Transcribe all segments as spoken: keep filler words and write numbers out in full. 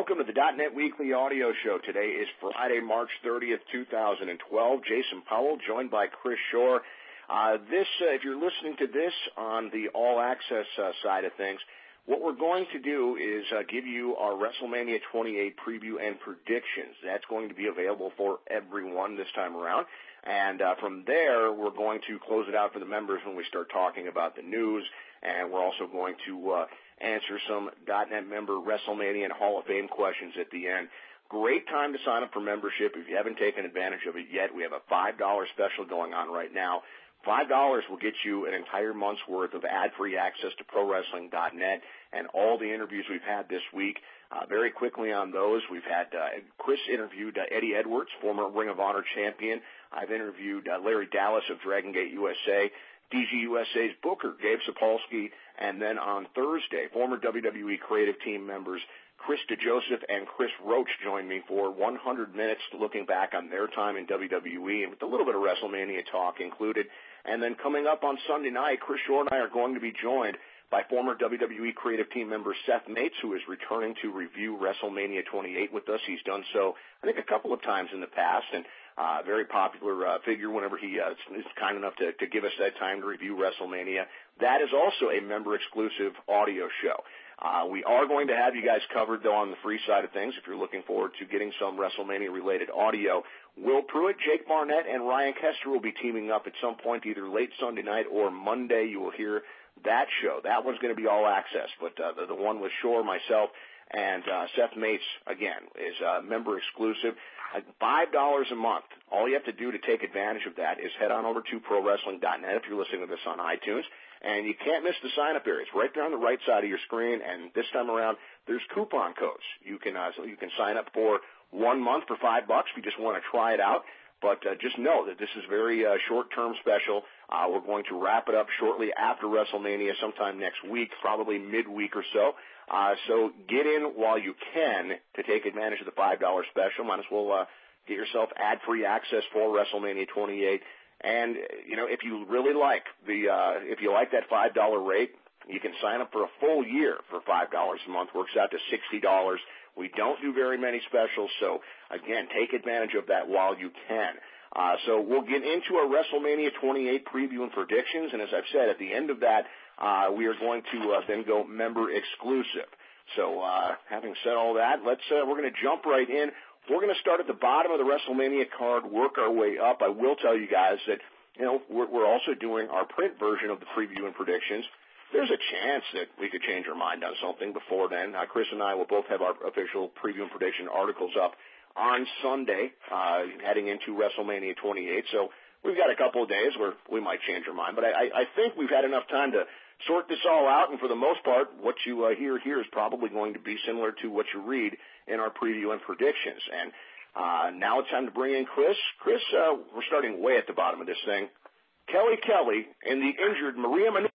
welcome to the dot net Weekly Audio Show. Today is Friday, March thirtieth, two thousand twelve. Jason Powell, joined by Chris Shore. Uh, this, uh, if you're listening to this on the All Access uh, side of things, what we're going to do is uh, give you our WrestleMania twenty-eight preview and predictions. That's going to be available for everyone this time around. And uh, from there, we're going to close it out for the members when we start talking about the news. And we're also going to uh, answer some dot net member WrestleMania and Hall of Fame questions at the end. Great time to sign up for membership. If you haven't taken advantage of it yet, we have a five dollars special going on right now. five dollars will get you an entire month's worth of ad-free access to Pro Wrestling dot net and all the interviews we've had this week. Uh, very quickly on those, we've had uh, Chris interviewed uh, Eddie Edwards, former Ring of Honor champion. I've interviewed uh, Larry Dallas of Dragon Gate U S A, D G U S A's Booker, Gabe Sapolsky, and then on Thursday, former W W E creative team members Chris DeJoseph and Chris Roach joined me for one hundred minutes looking back on their time in W W E and with a little bit of WrestleMania talk included. And then coming up on Sunday night, Chris Shore and I are going to be joined by former W W E creative team member Seth Mates, who is returning to review WrestleMania twenty-eight with us. He's done so, I think, a couple of times in the past, and uh, very popular uh, figure whenever he uh, is kind enough to, to give us that time to review WrestleMania. That is also a member-exclusive audio show. Uh, we are going to have you guys covered, though, on the free side of things if you're looking forward to getting some WrestleMania-related audio. Will Pruitt, Jake Barnett, and Ryan Kester will be teaming up at some point, either late Sunday night or Monday. You will hear that show. That one's going to be all access, but uh, the, the one with Shore, myself, and uh, Seth Mates, again, is uh, member exclusive. Uh, five dollars a month. All you have to do to take advantage of that is head on over to Pro Wrestling dot net if you're listening to this on iTunes. And you can't miss the sign-up area. It's right there on the right side of your screen. And this time around, there's coupon codes. You can uh, so you can sign up for one month for five bucks if you just want to try it out. But uh, just know that this is very uh, short-term special. Uh, we're going to wrap it up shortly after WrestleMania, sometime next week, probably midweek or so. Uh, so get in while you can to take advantage of the five dollars special. Might as well uh, get yourself ad-free access for WrestleMania twenty-eight. And, you know, if you really like the, uh, if you like that five dollar rate, you can sign up for a full year for five dollars a month. Works out to sixty dollars. We don't do very many specials, so, again, take advantage of that while you can. Uh, so we'll get into our WrestleMania twenty-eight preview and predictions, and as I've said, at the end of that, uh, we are going to uh, then go member exclusive. So uh, having said all that, let's uh, we're going to jump right in. We're going to start at the bottom of the WrestleMania card, work our way up. I will tell you guys that, you know, we're, we're also doing our print version of the preview and predictions. There's a chance that we could change our mind on something before then. Uh, Chris and I will both have our official preview and prediction articles up on Sunday, uh, heading into WrestleMania twenty-eight. So we've got a couple of days where we might change our mind. But I, I think we've had enough time to sort this all out, and for the most part, what you uh, hear here is probably going to be similar to what you read in our preview and predictions. And uh, now it's time to bring in Chris. Chris, uh, we're starting way at the bottom of this thing. Kelly Kelly and the injured Maria Menounos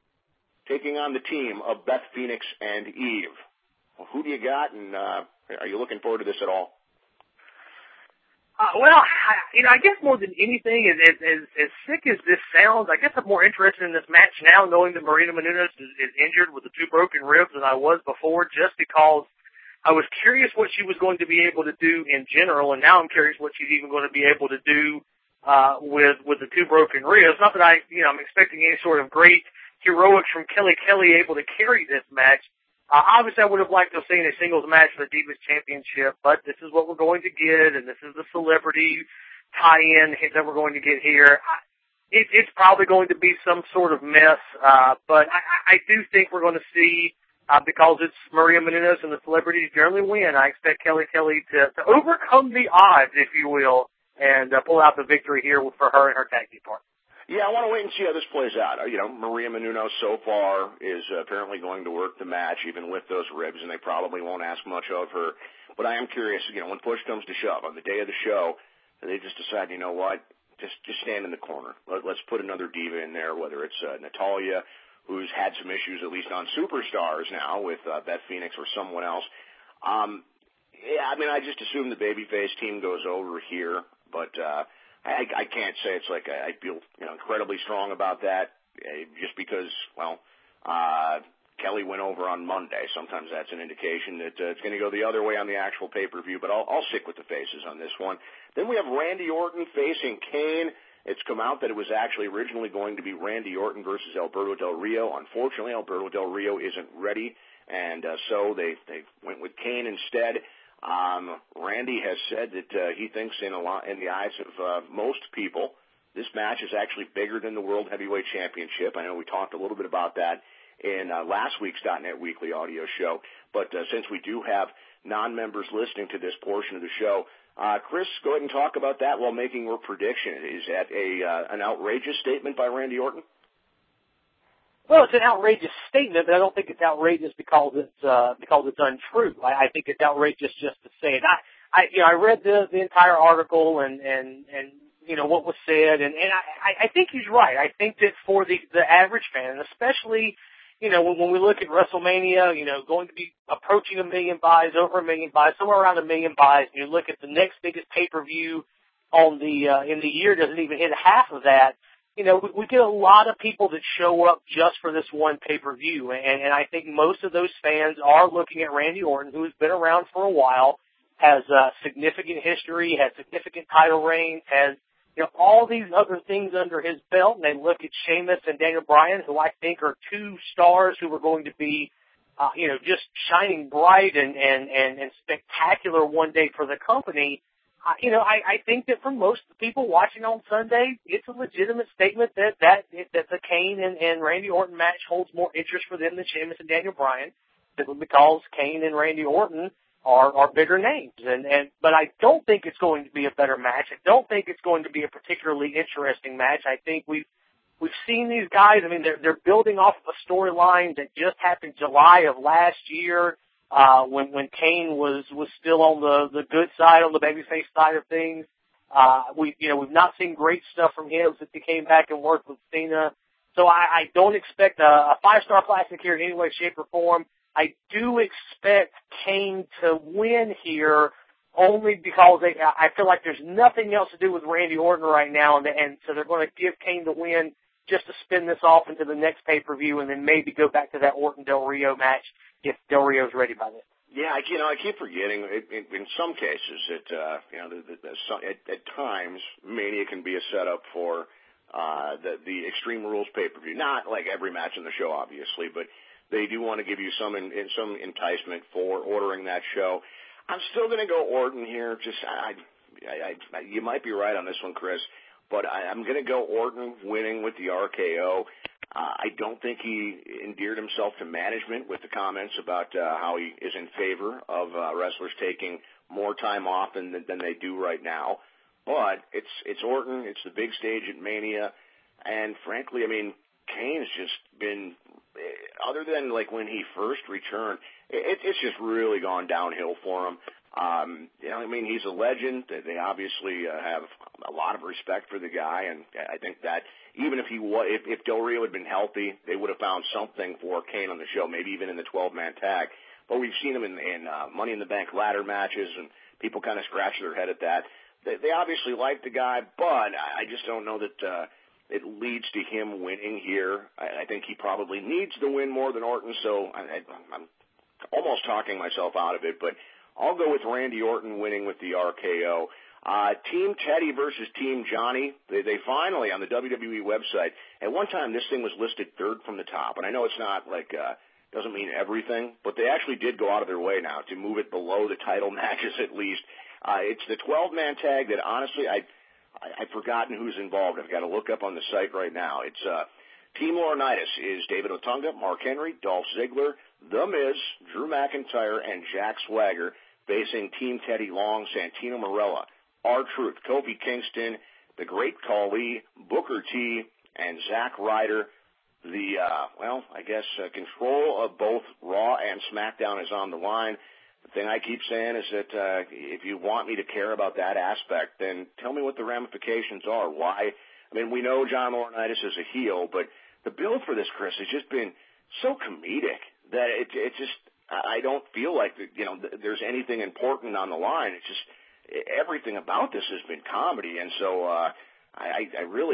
taking on the team of Beth Phoenix and Eve. Well, who do you got, and uh, are you looking forward to this at all? Uh, well, I, you know, I guess more than anything, as, as, as sick as this sounds, I guess I'm more interested in this match now, knowing that Marina Menounos is, is injured with the two broken ribs than I was before, just because I was curious what she was going to be able to do in general, and now I'm curious what she's even going to be able to do uh, with with the two broken ribs. Not that I, you know, I'm expecting any sort of great heroics from Kelly Kelly able to carry this match. Uh, obviously, I would have liked to have seen a singles match for the Divas Championship, but this is what we're going to get, and this is the celebrity tie-in that we're going to get here. I, it, it's probably going to be some sort of mess, uh, but I, I do think we're going to see, uh, because it's Maria Menounos and the celebrities generally win, I expect Kelly Kelly to, to overcome the odds, if you will, and uh, pull out the victory here for her and her tag team partner. Yeah, I want to wait and see how this plays out. You know, Maria Menounos so far is apparently going to work the match, even with those ribs, and they probably won't ask much of her. But I am curious, you know, when push comes to shove, on the day of the show, they just decide, you know what, just just stand in the corner. Let, let's put another diva in there, whether it's uh, Natalya, who's had some issues, at least on Superstars now, with uh, Beth Phoenix or someone else. Um, yeah, I mean, I just assume the babyface team goes over here, but uh, I, I can't say it's like I, I feel you know incredibly strong about that, uh, just because, well, uh, Kelly went over on Monday. Sometimes that's an indication that uh, it's going to go the other way on the actual pay-per-view, but I'll, I'll stick with the faces on this one. Then we have Randy Orton facing Kane. It's come out that it was actually originally going to be Randy Orton versus Alberto Del Rio. Unfortunately, Alberto Del Rio isn't ready, and uh, so they, they went with Kane instead. Um, Randy has said that uh, he thinks in, a lot, in the eyes of uh, most people, this match is actually bigger than the World Heavyweight Championship. I know we talked a little bit about that in uh, last week's .net Weekly audio show, but uh, since we do have non-members listening to this portion of the show, uh, Chris, go ahead and talk about that while making your prediction. Is that a uh, an outrageous statement by Randy Orton? Well, it's an outrageous statement, but I don't think it's outrageous because it's uh, because it's untrue. I, I think it's outrageous just to say it. I, I you know, I read the the entire article and and and you know what was said, and and I I think he's right. I think that for the the average fan, and especially you know when, when we look at WrestleMania, you know, going to be approaching a million buys, over a million buys, somewhere around a million buys, and you look at the next biggest pay per view on the uh, in the year doesn't even hit half of that. You know, we, we get a lot of people that show up just for this one pay-per-view, and, and I think most of those fans are looking at Randy Orton, who has been around for a while, has uh, significant history, has significant title reigns, has, you know, all these other things under his belt, and they look at Sheamus and Daniel Bryan, who I think are two stars who are going to be, uh, you know, just shining bright and, and, and, and spectacular one day for the company. Uh, you know, I, I think that for most people watching on Sunday, it's a legitimate statement that that, that the Kane and, and Randy Orton match holds more interest for them than Sheamus and Daniel Bryan, simply because Kane and Randy Orton are, are bigger names. And, and but I don't think it's going to be a better match. I don't think it's going to be a particularly interesting match. I think we've we've seen these guys. I mean, they're they're building off of a storyline that just happened July of last year. Uh, when, when Kane was, was still on the, the good side, on the babyface side of things. Uh, we, you know, we've not seen great stuff from him since he came back and worked with Cena. So I, I don't expect a, a five-star classic here in any way, shape, or form. I do expect Kane to win here only because they, I feel like there's nothing else to do with Randy Orton right now, and, and so they're going to give Kane the win just to spin this off into the next pay-per-view and then maybe go back to that Orton-Del Rio match if Del Rio's ready by then. Yeah, I, you know, I keep forgetting. It, it, in some cases, it uh, you know, the, the, the, some, at, at times, Mania can be a setup for uh, the the Extreme Rules pay-per-view. Not like every match in the show, obviously, but they do want to give you some in, in some enticement for ordering that show. I'm still going to go Orton here. Just I, I, I, you might be right on this one, Chris, but I, I'm going to go Orton winning with the R K O. Uh, I don't think he endeared himself to management with the comments about uh, how he is in favor of uh, wrestlers taking more time off than than they do right now. But it's it's Orton. It's the big stage at Mania, and frankly, I mean, Kane's just been, other than like when he first returned, it, it's just really gone downhill for him. Um, you know, I mean, he's a legend. They obviously uh, have a lot of respect for the guy, and I think that even if he was, if, if Del Rio had been healthy, they would have found something for Kane on the show, maybe even in the twelve-man tag. But we've seen him in, in uh, Money in the Bank ladder matches, and people kind of scratch their head at that. They, they obviously like the guy, but I just don't know that uh, it leads to him winning here. I, I think he probably needs to win more than Orton, so I, I, I'm almost talking myself out of it, but I'll go with Randy Orton winning with the R K O. Uh, Team Teddy versus Team Johnny. They, they finally, on the W W E website, at one time this thing was listed third from the top, and I know it's not like, uh, doesn't mean everything, but they actually did go out of their way now to move it below the title matches at least. Uh, it's the twelve-man tag that honestly, I, I, I've forgotten who's involved. I've got to look up on the site right now. It's, uh, Team Laurinaitis is David Otunga, Mark Henry, Dolph Ziggler, The Miz, Drew McIntyre, and Jack Swagger, facing Team Teddy Long, Santino Marella, R-Truth, Kofi Kingston, The Great Khali, Booker T, and Zack Ryder. The, uh, well, I guess uh, control of both Raw and SmackDown is on the line. The thing I keep saying is that uh, if you want me to care about that aspect, then tell me what the ramifications are. Why? I mean, we know John Laurinaitis is a heel, but the build for this, Chris, has just been so comedic that it, it just, I don't feel like, you know, there's anything important on the line. It's just, everything about this has been comedy, and so uh, I, I really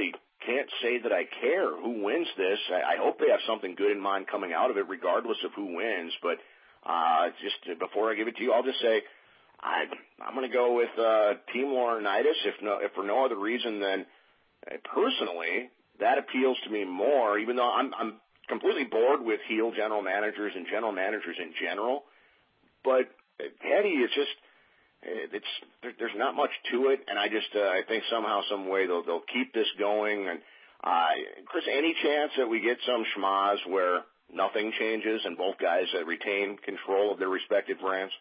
can't say that I care who wins this. I, I hope they have something good in mind coming out of it, regardless of who wins. But uh, just before I give it to you, I'll just say I, I'm going to go with uh, Team Laurinaitis, if no, if for no other reason than uh, personally that appeals to me more. Even though I'm, I'm completely bored with heel general managers and general managers in general, but Eddie is just. It's there, there's not much to it, and I just uh, I think somehow, some way they'll they'll keep this going. And uh, Chris, any chance that we get some schmaz where nothing changes and both guys uh, retain control of their respective brands?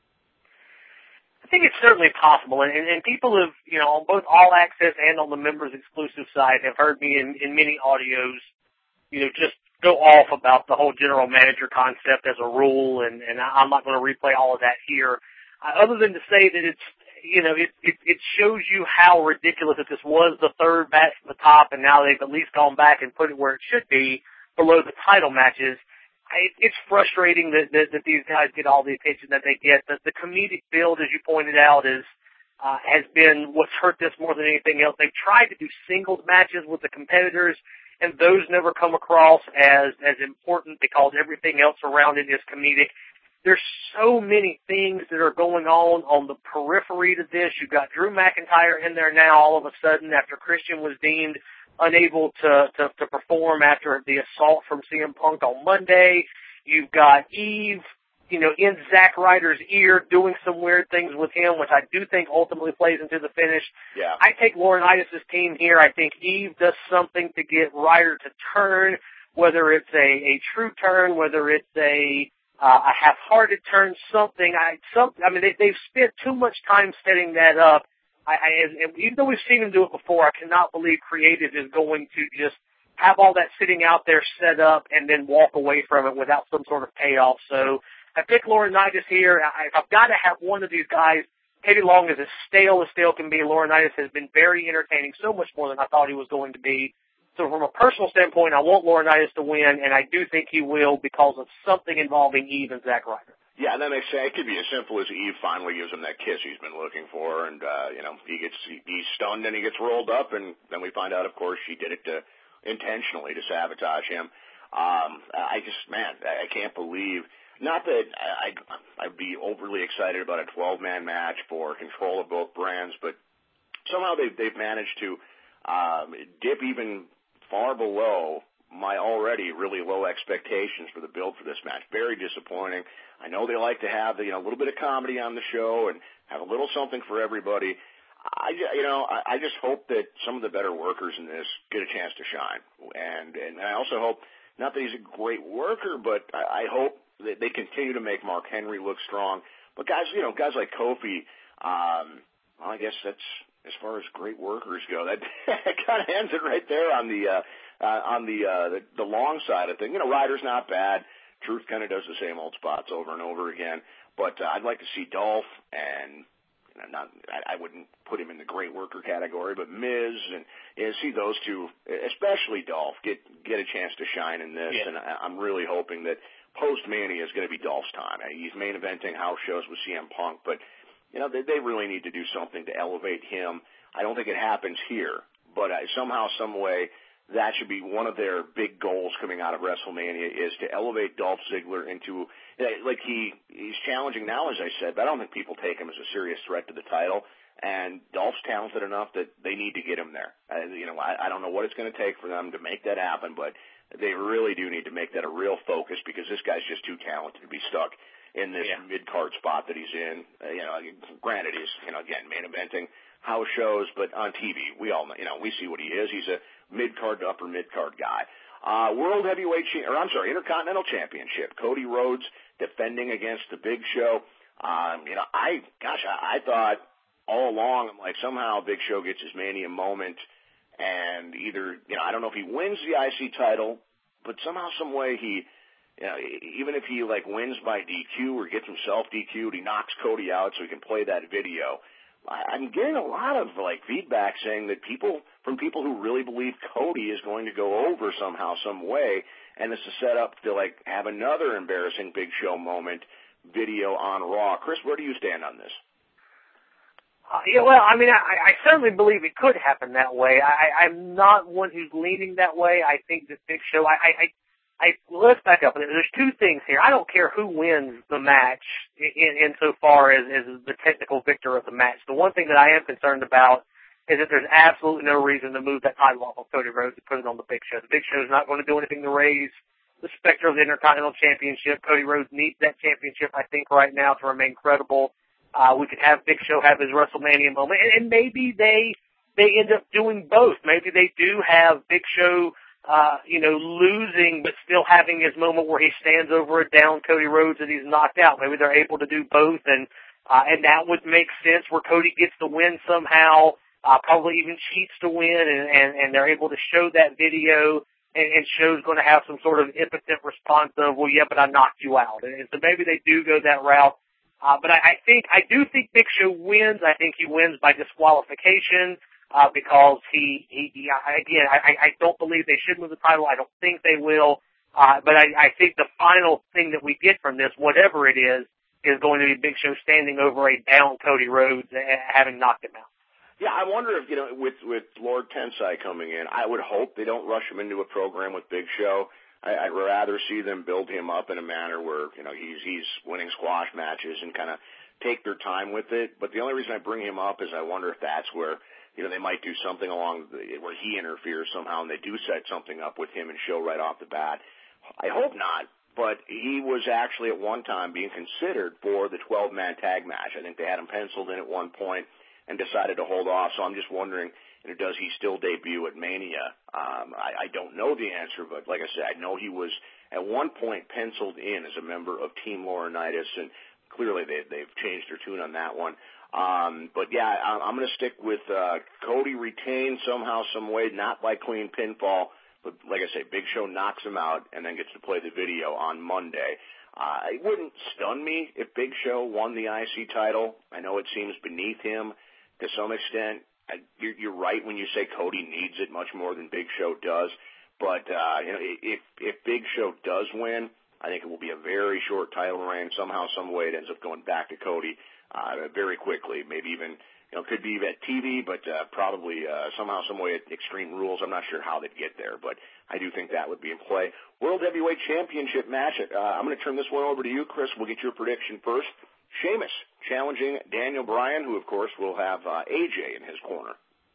I think it's certainly possible, and, and people have, you know, on both All Access and on the members exclusive side have heard me in, in many audios, you know, just go off about the whole general manager concept as a rule, and, and I'm not going to replay all of that here. Uh, other than to say that it's, you know, it, it, it shows you how ridiculous that this was the third match from the top, and now they've at least gone back and put it where it should be, below the title matches. I, it's frustrating that, that, that these guys get all the attention that they get. The, the comedic build, as you pointed out, is uh, has been what's hurt this more than anything else. They've tried to do singles matches with the competitors, and those never come across as, as important because everything else around it is comedic. There's so many things that are going on on the periphery to this. You've got Drew McIntyre in there now all of a sudden after Christian was deemed unable to, to, to perform after the assault from C M Punk on Monday. You've got Eve, you know, in Zack Ryder's ear doing some weird things with him, which I do think ultimately plays into the finish. Yeah. I take Laurinaitis' team here. I think Eve does something to get Ryder to turn, whether it's a, a true turn, whether it's a Uh, a half-hearted turn, something. I, some, I mean, they, they've spent too much time setting that up. I, I, and even though we've seen them do it before, I cannot believe creative is going to just have all that sitting out there set up and then walk away from it without some sort of payoff. So I pick Laurinaitis here. I, I've got to have one of these guys. Teddy Long is as stale as stale can be. Laurinaitis has been very entertaining, so much more than I thought he was going to be. So from a personal standpoint, I want Laurinaitis to win, and I do think he will because of something involving Eve and Zack Ryder. Yeah, and then they say it could be as simple as Eve finally gives him that kiss he's been looking for, and, uh, you know, he gets, he, he's stunned and he gets rolled up, and then we find out, of course, she did it to, intentionally to sabotage him. Um, I just, man, I can't believe, not that I, I'd, I'd be overly excited about a twelve-man match for control of both brands, but somehow they've, they've managed to um, dip even far below my already really low expectations for the build for this match. Very disappointing. I know they like to have, you know, a little bit of comedy on the show and have a little something for everybody. I, you know, I, I just hope that some of the better workers in this get a chance to shine. And, and I also hope, not that he's a great worker, but I, I hope that they continue to make Mark Henry look strong. But guys, you know, guys like Kofi, um, well, I guess that's, as far as great workers go, that kind of ends it right there on the uh, uh, on the, uh, the the long side of things. You know, Ryder's not bad. Truth kind of does the same old spots over and over again. But uh, I'd like to see Dolph and you know, not I, I wouldn't put him in the great worker category, but Miz and you know, see those two, especially Dolph, get get a chance to shine in this. Yeah. And I, I'm really hoping that post Mania is going to be Dolph's time. He's main eventing house shows with C M Punk, but you know, they, they really need to do something to elevate him. I don't think it happens here, but uh, somehow, some way, that should be one of their big goals coming out of WrestleMania is to elevate Dolph Ziggler into, like he, he's challenging now, as I said, but I don't think people take him as a serious threat to the title. And Dolph's talented enough that they need to get him there. Uh, you know, I, I don't know what it's going to take for them to make that happen, but they really do need to make that a real focus because this guy's just too talented to be stuck in this yeah. mid-card spot that he's in. Uh, you know, granted, he's, you know, again, main eventing house shows, but on T V, we all know, you know, we see what he is. He's a mid-card to upper mid-card guy. Uh, World Heavyweight, cha- or I'm sorry, Intercontinental Championship. Cody Rhodes defending against the Big Show. Um, you know, I, gosh, I, I thought all along, I'm like, somehow Big Show gets his Mania moment and either, you know, I don't know if he wins the I C title, but somehow, some way he, you know, even if he, like, wins by D Q or gets himself D Q'd, he knocks Cody out so he can play that video. I'm getting a lot of, like, feedback saying that people, from people who really believe Cody is going to go over somehow, some way, and it's a setup to, like, have another embarrassing Big Show moment video on Raw. Chris, where do you stand on this? Uh, yeah, well, I mean, I, I certainly believe it could happen that way. I, I'm not one who's leaning that way. I think that Big Show, I, I, I, I let's back up. There's two things here. I don't care who wins the match in, in so far as, as the technical victor of the match. The one thing that I am concerned about is that there's absolutely no reason to move that title off of Cody Rhodes and put it on the Big Show. The Big Show is not going to do anything to raise the specter of the Intercontinental Championship. Cody Rhodes needs that championship, I think, right now to remain credible. Uh, we could have Big Show have his WrestleMania moment, and, and maybe they they end up doing both. Maybe they do have Big Show, uh, you know, losing but still having his moment where he stands over a down Cody Rhodes and he's knocked out. Maybe they're able to do both, and uh, and that would make sense where Cody gets the win somehow, uh, probably even cheats to win, and, and, and they're able to show that video, and, and Show's going to have some sort of impotent response of, well, yeah, but I knocked you out. And, and so maybe they do go that route. Uh, but I, I think, I do think Big Show wins. I think he wins by disqualification, uh, because he, he, he again, I, I don't believe they should move the title. I don't think they will. Uh, but I, I think the final thing that we get from this, whatever it is, is going to be Big Show standing over a down Cody Rhodes and having knocked him out. Yeah, I wonder if, you know, with, with Lord Tensai coming in, I would hope they don't rush him into a program with Big Show. I, I'd rather see them build him up in a manner where, you know, he's he's winning squash matches and kind of take their time with it. But the only reason I bring him up is I wonder if that's where, you know, they might do something along the, where he interferes somehow and they do set something up with him and Show right off the bat. I hope not, but he was actually at one time being considered for the twelve-man tag match. I think they had him penciled in at one point and decided to hold off. So I'm just wondering, you know, does he still debut at Mania? Um, I, I don't know the answer, but like I said, I know he was at one point penciled in as a member of Team Laurinaitis, and clearly they, they've changed their tune on that one. Um, but yeah, I, I'm going to stick with uh, Cody retained somehow, some way, not by clean pinfall, but like I say, Big Show knocks him out and then gets to play the video on Monday. Uh, it wouldn't stun me if Big Show won the I C title. I know it seems beneath him to some extent. I, you're, you're right when you say Cody needs it much more than Big Show does. But uh, you know, if if Big Show does win, I think it will be a very short title reign. Somehow, some way, it ends up going back to Cody uh, very quickly. Maybe even, you know, could be at T V, but uh, probably uh, somehow, some way at Extreme Rules. I'm not sure how they'd get there, but I do think that would be in play. World Heavyweight Championship match. Uh, I'm going to turn this one over to you, Chris. We'll get your prediction first. Sheamus challenging Daniel Bryan, who, of course, will have uh, A J in his corner.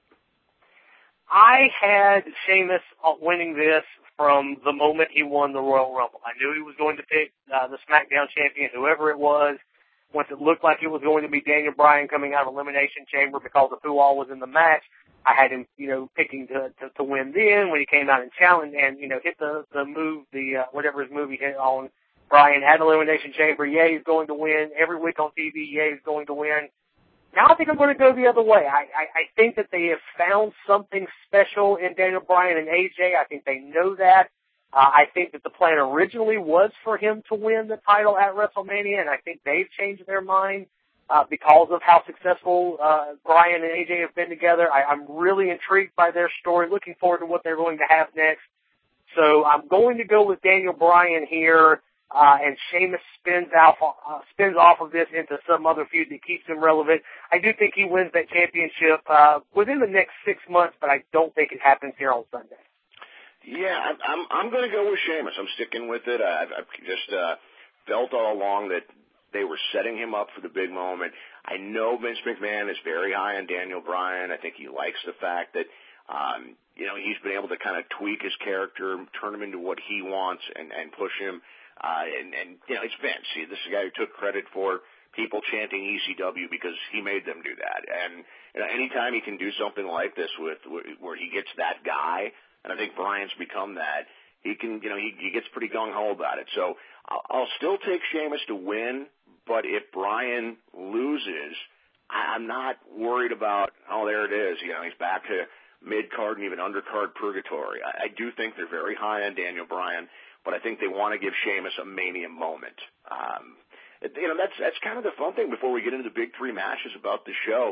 I had Sheamus winning this from the moment he won the Royal Rumble. I knew he was going to pick uh, the SmackDown champion, whoever it was. Once it looked like it was going to be Daniel Bryan coming out of Elimination Chamber because of who all was in the match, I had him, you know, picking to, to, to win then when he came out and challenged and, you know, hit the, the move, the, uh, whatever his move he hit on Bryan, had an Elimination Chamber. Yeah, he's going to win. Every week on T V, yeah, he's going to win. Now I think I'm going to go the other way. I, I, I think that they have found something special in Daniel Bryan and A J. I think they know that. Uh, I think that the plan originally was for him to win the title at WrestleMania, and I think they've changed their mind uh, because of how successful uh, Bryan and A J have been together. I, I'm really intrigued by their story, looking forward to what they're going to have next. So I'm going to go with Daniel Bryan here. Uh, and Sheamus spins off, uh, spins off of this into some other feud that keeps him relevant. I do think he wins that championship, uh, within the next six months, but I don't think it happens here on Sunday. Yeah, I'm, I'm going to go with Sheamus. I'm sticking with it. I've, I've just, uh, felt all along that they were setting him up for the big moment. I know Vince McMahon is very high on Daniel Bryan. I think he likes the fact that, um, you know, he's been able to kind of tweak his character, turn him into what he wants and, and push him. Uh, and, and, you know, it's Vince. See, this is a guy who took credit for people chanting E C W because he made them do that. And, you know, anytime he can do something like this with, where he gets that guy, and I think Bryan's become that, he can, you know, he, he gets pretty gung-ho about it. So I'll, I'll still take Sheamus to win, but if Bryan loses, I'm not worried about, oh, there it is. You know, he's back to mid-card and even undercard purgatory. I, I do think they're very high on Daniel Bryan, but I think they want to give Sheamus a Mania moment. Um, you know, that's that's kind of the fun thing before we get into the big three matches about the show.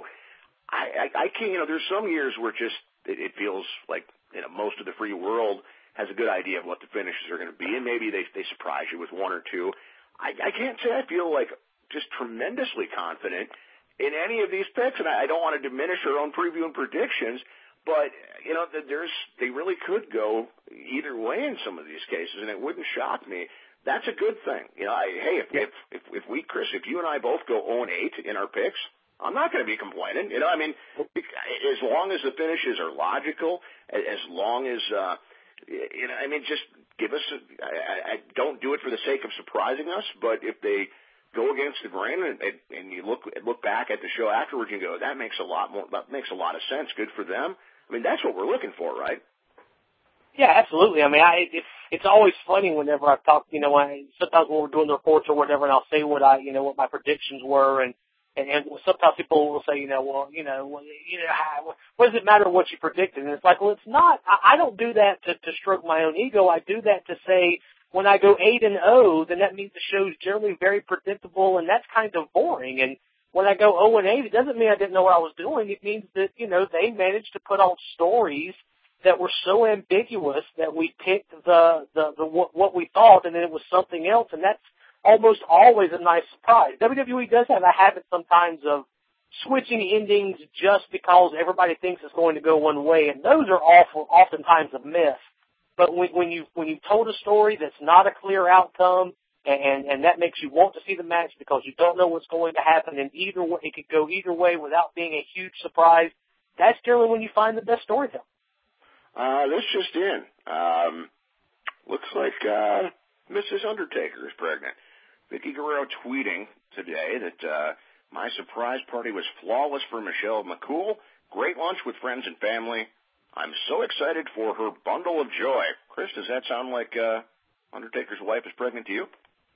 I, I, I can't, you know, there's some years where just it, it feels like, you know, most of the free world has a good idea of what the finishes are going to be, and maybe they they surprise you with one or two. I, I can't say I feel like just tremendously confident. in any of these picks, and I don't want to diminish our own preview and predictions, but, you know, there's they really could go either way in some of these cases, and it wouldn't shock me. That's a good thing. You know, I, hey, if, if, if, if we, Chris, if you and I both go oh and eight in our picks, I'm not going to be complaining. You know, I mean, as long as the finishes are logical, as long as, uh, you know, I mean, just give us, a, I, I don't do it for the sake of surprising us, but if they go against the grain and, and you look look back at the show afterwards and go, that makes a lot more, that makes a lot of sense. Good for them. I mean, that's what we're looking for, right? Yeah, absolutely. I mean, I, it's it's always funny whenever I talk, you know, I, sometimes when we're doing the reports or whatever, and I'll say what I, you know, what my predictions were, and and, and sometimes people will say, you know, well, you know, well, you know, how, what does it matter what you predicted? And it's like, well, it's not. I, I don't do that to, to stroke my own ego. I do that to say, when I go eight and oh, then that means the show's generally very predictable, and that's kind of boring. And when I go oh and eight, it doesn't mean I didn't know what I was doing. It means that, you know, they managed to put on stories that were so ambiguous that we picked the, the, the what, what we thought, and then it was something else, and that's almost always a nice surprise. W W E does have a habit sometimes of switching endings just because everybody thinks it's going to go one way, and those are awful, oftentimes a miss. But when, when you when you told a story that's not a clear outcome, and and that makes you want to see the match because you don't know what's going to happen, and either way, it could go either way without being a huge surprise, that's generally when you find the best storytelling. Uh, this just in. Um, looks like uh, Missus Undertaker is pregnant. Vicky Guerrero tweeting today that uh, my surprise party was flawless for Michelle McCool. Great lunch with friends and family. I'm so excited for her bundle of joy. Chris, does that sound like uh, Undertaker's wife is pregnant to you?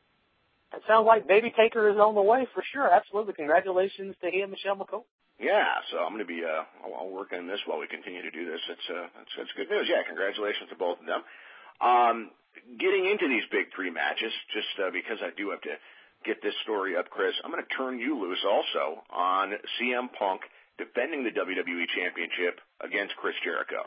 It sounds like Baby Taker is on the way for sure. Absolutely. Congratulations to him, Michelle McCool. Yeah, so I'm going to be, uh, I'll, I'll work on this while we continue to do this. It's, uh, that's, that's good news. Yeah, congratulations to both of them. Um, getting into these big three matches, just uh, because I do have to get this story up, Chris, I'm going to turn you loose also on C M Punk defending the W W E Championship against Chris Jericho.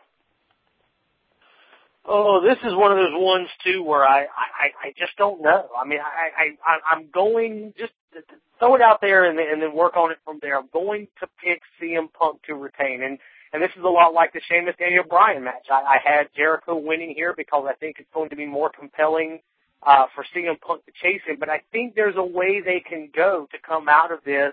Oh, this is one of those ones, too, where I, I, I just don't know. I mean, I, I, I'm going just to throw it out there and, and then work on it from there. I'm going to pick C M Punk to retain. And, and this is a lot like the Sheamus Daniel Bryan match. I, I had Jericho winning here because I think it's going to be more compelling uh, for C M Punk to chase him. But I think there's a way they can go to come out of this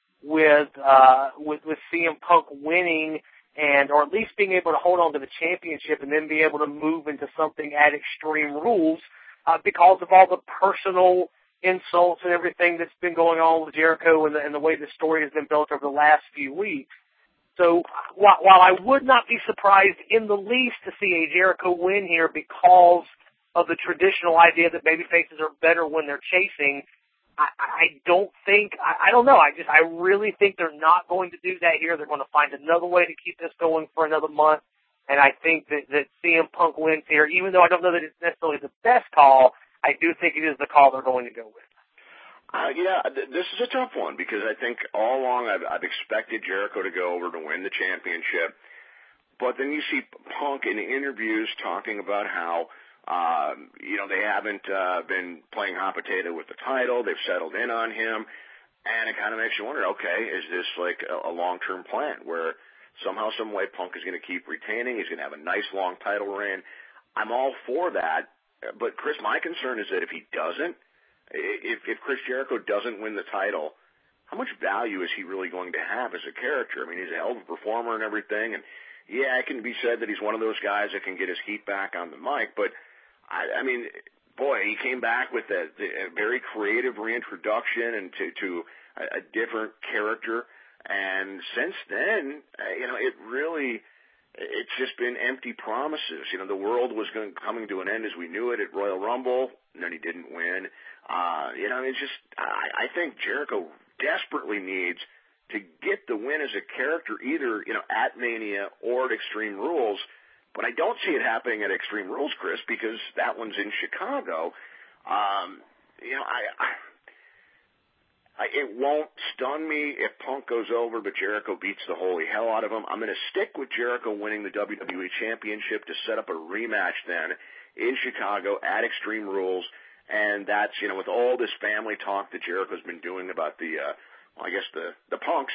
with, uh, with, with C M Punk winning and, or at least being able to hold on to the championship and then be able to move into something at Extreme Rules, uh, because of all the personal insults and everything that's been going on with Jericho and the, and the way the story has been built over the last few weeks. So while, while I would not be surprised in the least to see a Jericho win here because of the traditional idea that babyfaces are better when they're chasing, I, I don't think, I, I don't know, I just, I really think they're not going to do that here. They're going to find another way to keep this going for another month. And I think that, that C M Punk wins here, even though I don't know that it's necessarily the best call, I do think it is the call they're going to go with. Uh, yeah, th- this is a tough one because I think all along I've, I've expected Jericho to go over to win the championship. But then you see Punk in interviews talking about how, Um, you know, they haven't uh, been playing hot potato with the title. They've settled in on him. And it kind of makes you wonder, okay, is this like a, a long-term plan where somehow, some way Punk is going to keep retaining? He's going to have a nice long title reign. I'm all for that. But, Chris, my concern is that if he doesn't, if, if Chris Jericho doesn't win the title, how much value is he really going to have as a character? I mean, he's a hell of a performer and everything. And, yeah, it can be said that he's one of those guys that can get his heat back on the mic, but I, I mean, boy, he came back with a, a very creative reintroduction and to, to a, a different character. And since then, uh, you know, it really, it's just been empty promises. You know, the world was going, coming to an end as we knew it at Royal Rumble, and then he didn't win. Uh, you know, it's just, I, I think Jericho desperately needs to get the win as a character either, you know, at Mania or at Extreme Rules. But I don't see it happening at Extreme Rules, Chris, because that one's in Chicago. Um, you know, I, I, I, it won't stun me if Punk goes over, but Jericho beats the holy hell out of him. I'm going to stick with Jericho winning the W W E Championship to set up a rematch then in Chicago at Extreme Rules. And that's, you know, with all this family talk that Jericho's been doing about the uh, I guess the the Punks.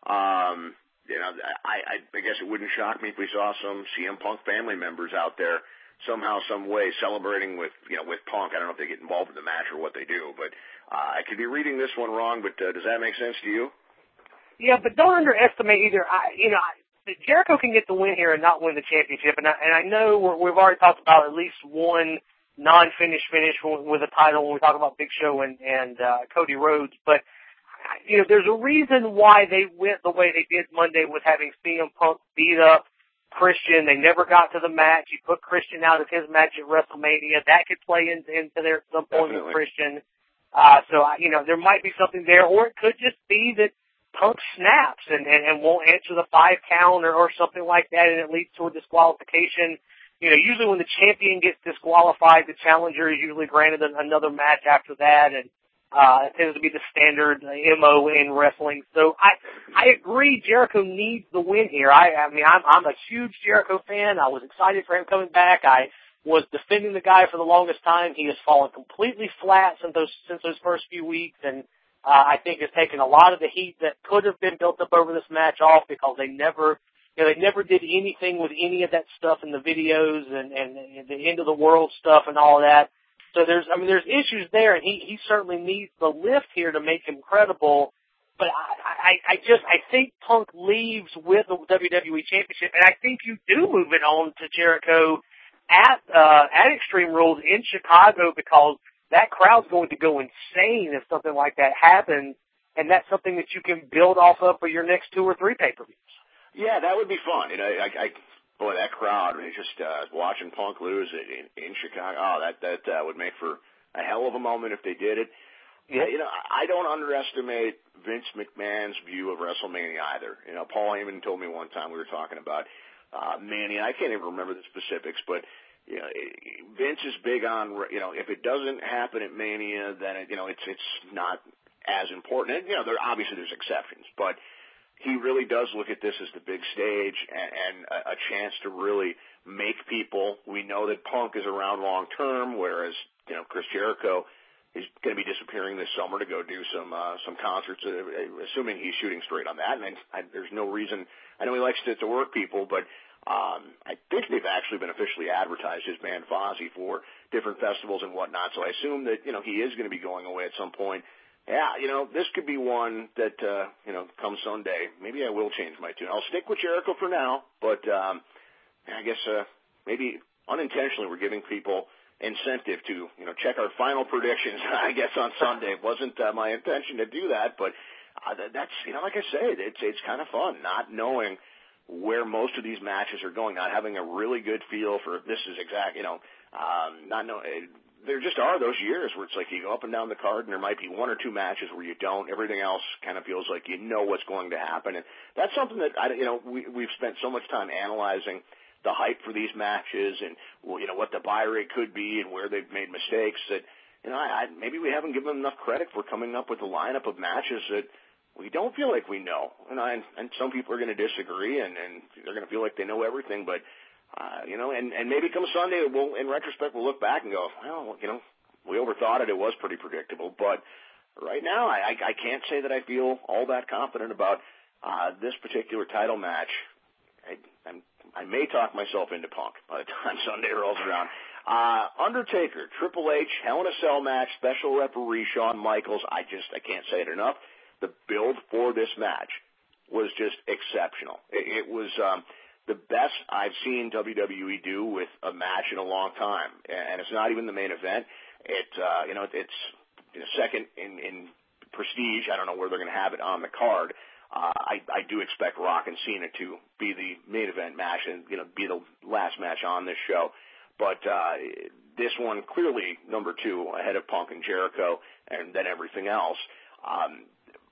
Um, you know, I, I I guess it wouldn't shock me if we saw some C M Punk family members out there somehow, some way celebrating with you know with Punk. I don't know if they get involved in the match or what they do, but uh, I could be reading this one wrong. But uh, does that make sense to you? Yeah, but don't underestimate either. I, you know, I, Jericho can get the win here and not win the championship, and I, and I know we're, we've already talked about at least one non-finish finish with a title when we talk about Big Show and, and uh, Cody Rhodes, but you know, there's a reason why they went the way they did Monday with having C M Punk beat up Christian. They never got to the match. He put Christian out of his match at WrestleMania. That could play into, into there at some point with Christian. Uh, so, you know, there might be something there, or it could just be that Punk snaps and, and, and won't answer the five count or, or something like that, and it leads to a disqualification. You know, usually when the champion gets disqualified, the challenger is usually granted another match after that, and uh, it tends to be the standard M O in wrestling. So I, I agree Jericho needs the win here. I, I mean, I'm, I'm a huge Jericho fan. I was excited for him coming back. I was defending the guy for the longest time. He has fallen completely flat since those, since those first few weeks, and Uh, I think has taken a lot of the heat that could have been built up over this match off because they never, you know, they never did anything with any of that stuff in the videos and, and, and the end of the world stuff and all of that. So there's, I mean, there's issues there, and he, he certainly needs the lift here to make him credible. But I, I, I just, I think Punk leaves with the W W E Championship, and I think you do move it on to Jericho at, uh, at Extreme Rules in Chicago because that crowd's going to go insane if something like that happens, and that's something that you can build off of for your next two or three pay-per-views. Yeah, that would be fun. You know, I, I boy, that crowd, I mean, just uh, watching Punk lose in, in Chicago, oh, that that uh, would make for a hell of a moment if they did it. Yeah, you know, I don't underestimate Vince McMahon's view of WrestleMania either. You know, Paul Heyman told me one time we were talking about uh, Mania. I can't even remember the specifics, but you know, Vince is big on, you know, if it doesn't happen at Mania, then, it, you know, it's it's not as important. And, you know, there obviously there's exceptions, but he really does look at this as the big stage and, and a, a chance to really make people. We know that Punk is around long term, whereas, you know, Chris Jericho is going to be disappearing this summer to go do some uh, some concerts, uh, assuming he's shooting straight on that. And I, I, there's no reason. I know he likes to, to work people, but Um, I think they've actually been officially advertised his band Fozzy for different festivals and whatnot. So I assume that, you know, he is going to be going away at some point. Yeah, you know, this could be one that, uh, you know, come Sunday. Maybe I will change my tune. I'll stick with Jericho for now, but, um, I guess, uh, maybe unintentionally we're giving people incentive to, you know, check our final predictions, I guess, on Sunday. It wasn't uh, my intention to do that, but, uh, that's, you know, like I say, it's, it's kind of fun not knowing where most of these matches are going, not having a really good feel for this is exact, you know, um, not know. There just are those years where it's like you go up and down the card, and there might be one or two matches where you don't. Everything else kind of feels like you know what's going to happen, and that's something that I, you know, we, we've spent so much time analyzing the hype for these matches and you know what the buy rate could be and where they've made mistakes. That you know, I, I, maybe we haven't given them enough credit for coming up with a lineup of matches that we don't feel like we know, and, I, and some people are going to disagree, and, and they're going to feel like they know everything. But uh, you know, and, and maybe come Sunday, we'll, in retrospect, we'll look back and go, well, you know, we overthought it. It was pretty predictable. But right now, I, I can't say that I feel all that confident about uh, this particular title match. I, I'm, I may talk myself into Punk by the time Sunday rolls around. Uh, Undertaker, Triple H, Hell in a Cell match, special referee Shawn Michaels. I just I can't say it enough. The build for this match was just exceptional. It, it was um, the best I've seen W W E do with a match in a long time, and it's not even the main event. It, uh, you know, it's you know, second in, in prestige. I don't know where they're going to have it on the card. Uh, I, I do expect Rock and Cena to be the main event match and you know be the last match on this show. But uh, this one clearly number two ahead of Punk and Jericho, and then everything else. Um,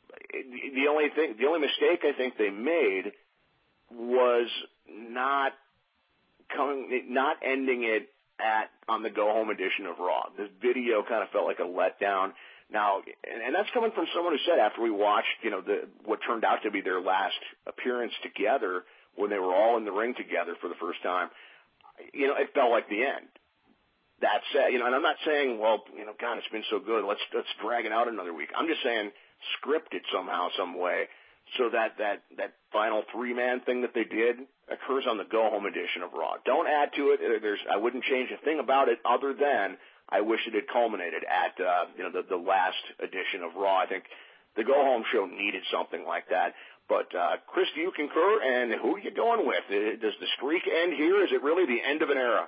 The only thing, the only mistake I think they made was not coming, not ending it at on the go home edition of Raw. This video kind of felt like a letdown. Now, and, and that's coming from someone who said after we watched, you know, the what turned out to be their last appearance together when they were all in the ring together for the first time, you know, it felt like the end. That said, you know, and I'm not saying, well, you know, God, it's been so good. Let's let's drag it out another week. I'm just saying scripted somehow, some way, so that that that final three-man thing that they did occurs on the go-home edition of Raw. Don't add to it. There's I wouldn't change a thing about it other than I wish it had culminated at uh, you know the, the last edition of Raw. I think the go-home show needed something like that. But, uh, Chris, do you concur? And who are you going with? Does the streak end here? Is it really the end of an era?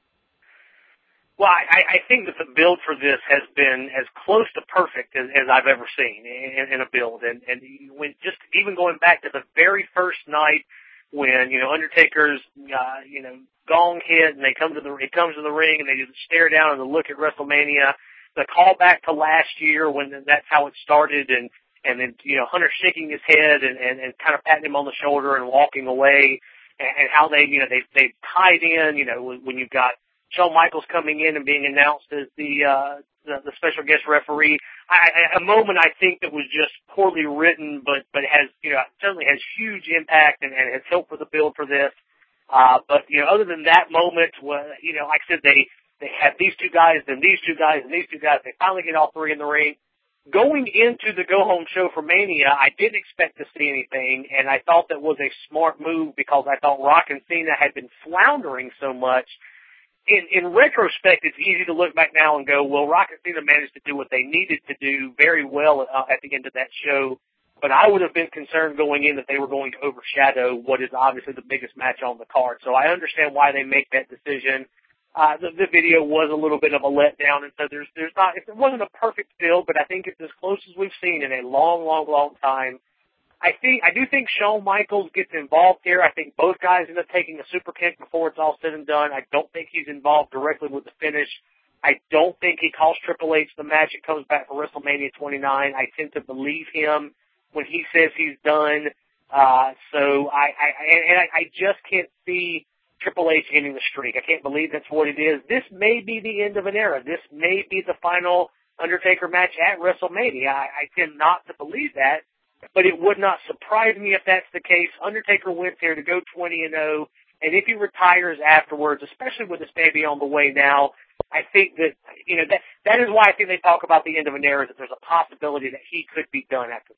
Well, I, I think that the build for this has been as close to perfect as, as I've ever seen in, in a build. And, and when just even going back to the very first night when, you know, Undertaker's, uh, you know, gong hit and they come to the, it comes to the ring and they just stare down and look at WrestleMania. The callback to last year when that's how it started, and and then, you know, Hunter shaking his head and, and, and kind of patting him on the shoulder and walking away, and, and how they, you know, they they tied in, you know, when, when you've got Shawn Michaels coming in and being announced as the uh, the, the special guest referee. I, a moment I think that was just poorly written, but but has, you know, certainly has huge impact and, and has helped with the build for this. Uh, but, you know, other than that moment, well, you know, like I said, they they have these two guys, then these two guys, and these two guys. They finally get all three in the ring. Going into the go-home show for Mania, I didn't expect to see anything, and I thought that was a smart move because I thought Rock and Cena had been floundering so much. In, in retrospect, it's easy to look back now and go, well, Rock and Cena managed to do what they needed to do very well uh, at the end of that show, but I would have been concerned going in that they were going to overshadow what is obviously the biggest match on the card. So I understand why they make that decision. Uh, the, the video was a little bit of a letdown, and so there's, there's not, it wasn't a perfect build, but I think it's as close as we've seen in a long, long, long time. I think, I do think Shawn Michaels gets involved here. I think both guys end up taking a super kick before it's all said and done. I don't think he's involved directly with the finish. I don't think he calls Triple H the match that comes back for WrestleMania twenty-nine. I tend to believe him when he says he's done. Uh, so I, I, and I, I just can't see Triple H ending the streak. I can't believe that's what it is. This may be the end of an era. This may be the final Undertaker match at WrestleMania. I, I tend not to believe that, but it would not surprise me if that's the case. Undertaker wins here to go twenty and oh, and if he retires afterwards, especially with this baby on the way now, I think that, you know, that that is why I think they talk about the end of an era, that there's a possibility that he could be done after.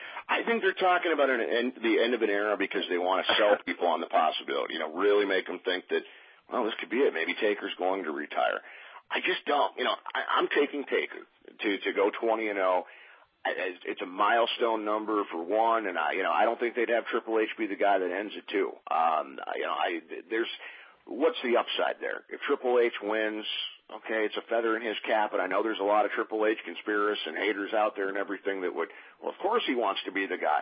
I think they're talking about an end, the end of an era because they want to sell people on the possibility, you know, really make them think that, well, this could be it. Maybe Taker's going to retire. I just don't, you know, I, I'm taking Taker to, to go twenty and oh. It's a milestone number for one, and I, you know, I don't think they'd have Triple H be the guy that ends it too. Um, you know, I, there's, what's the upside there? If Triple H wins, okay, it's a feather in his cap, and I know there's a lot of Triple H conspiracists and haters out there and everything that would, well, of course he wants to be the guy.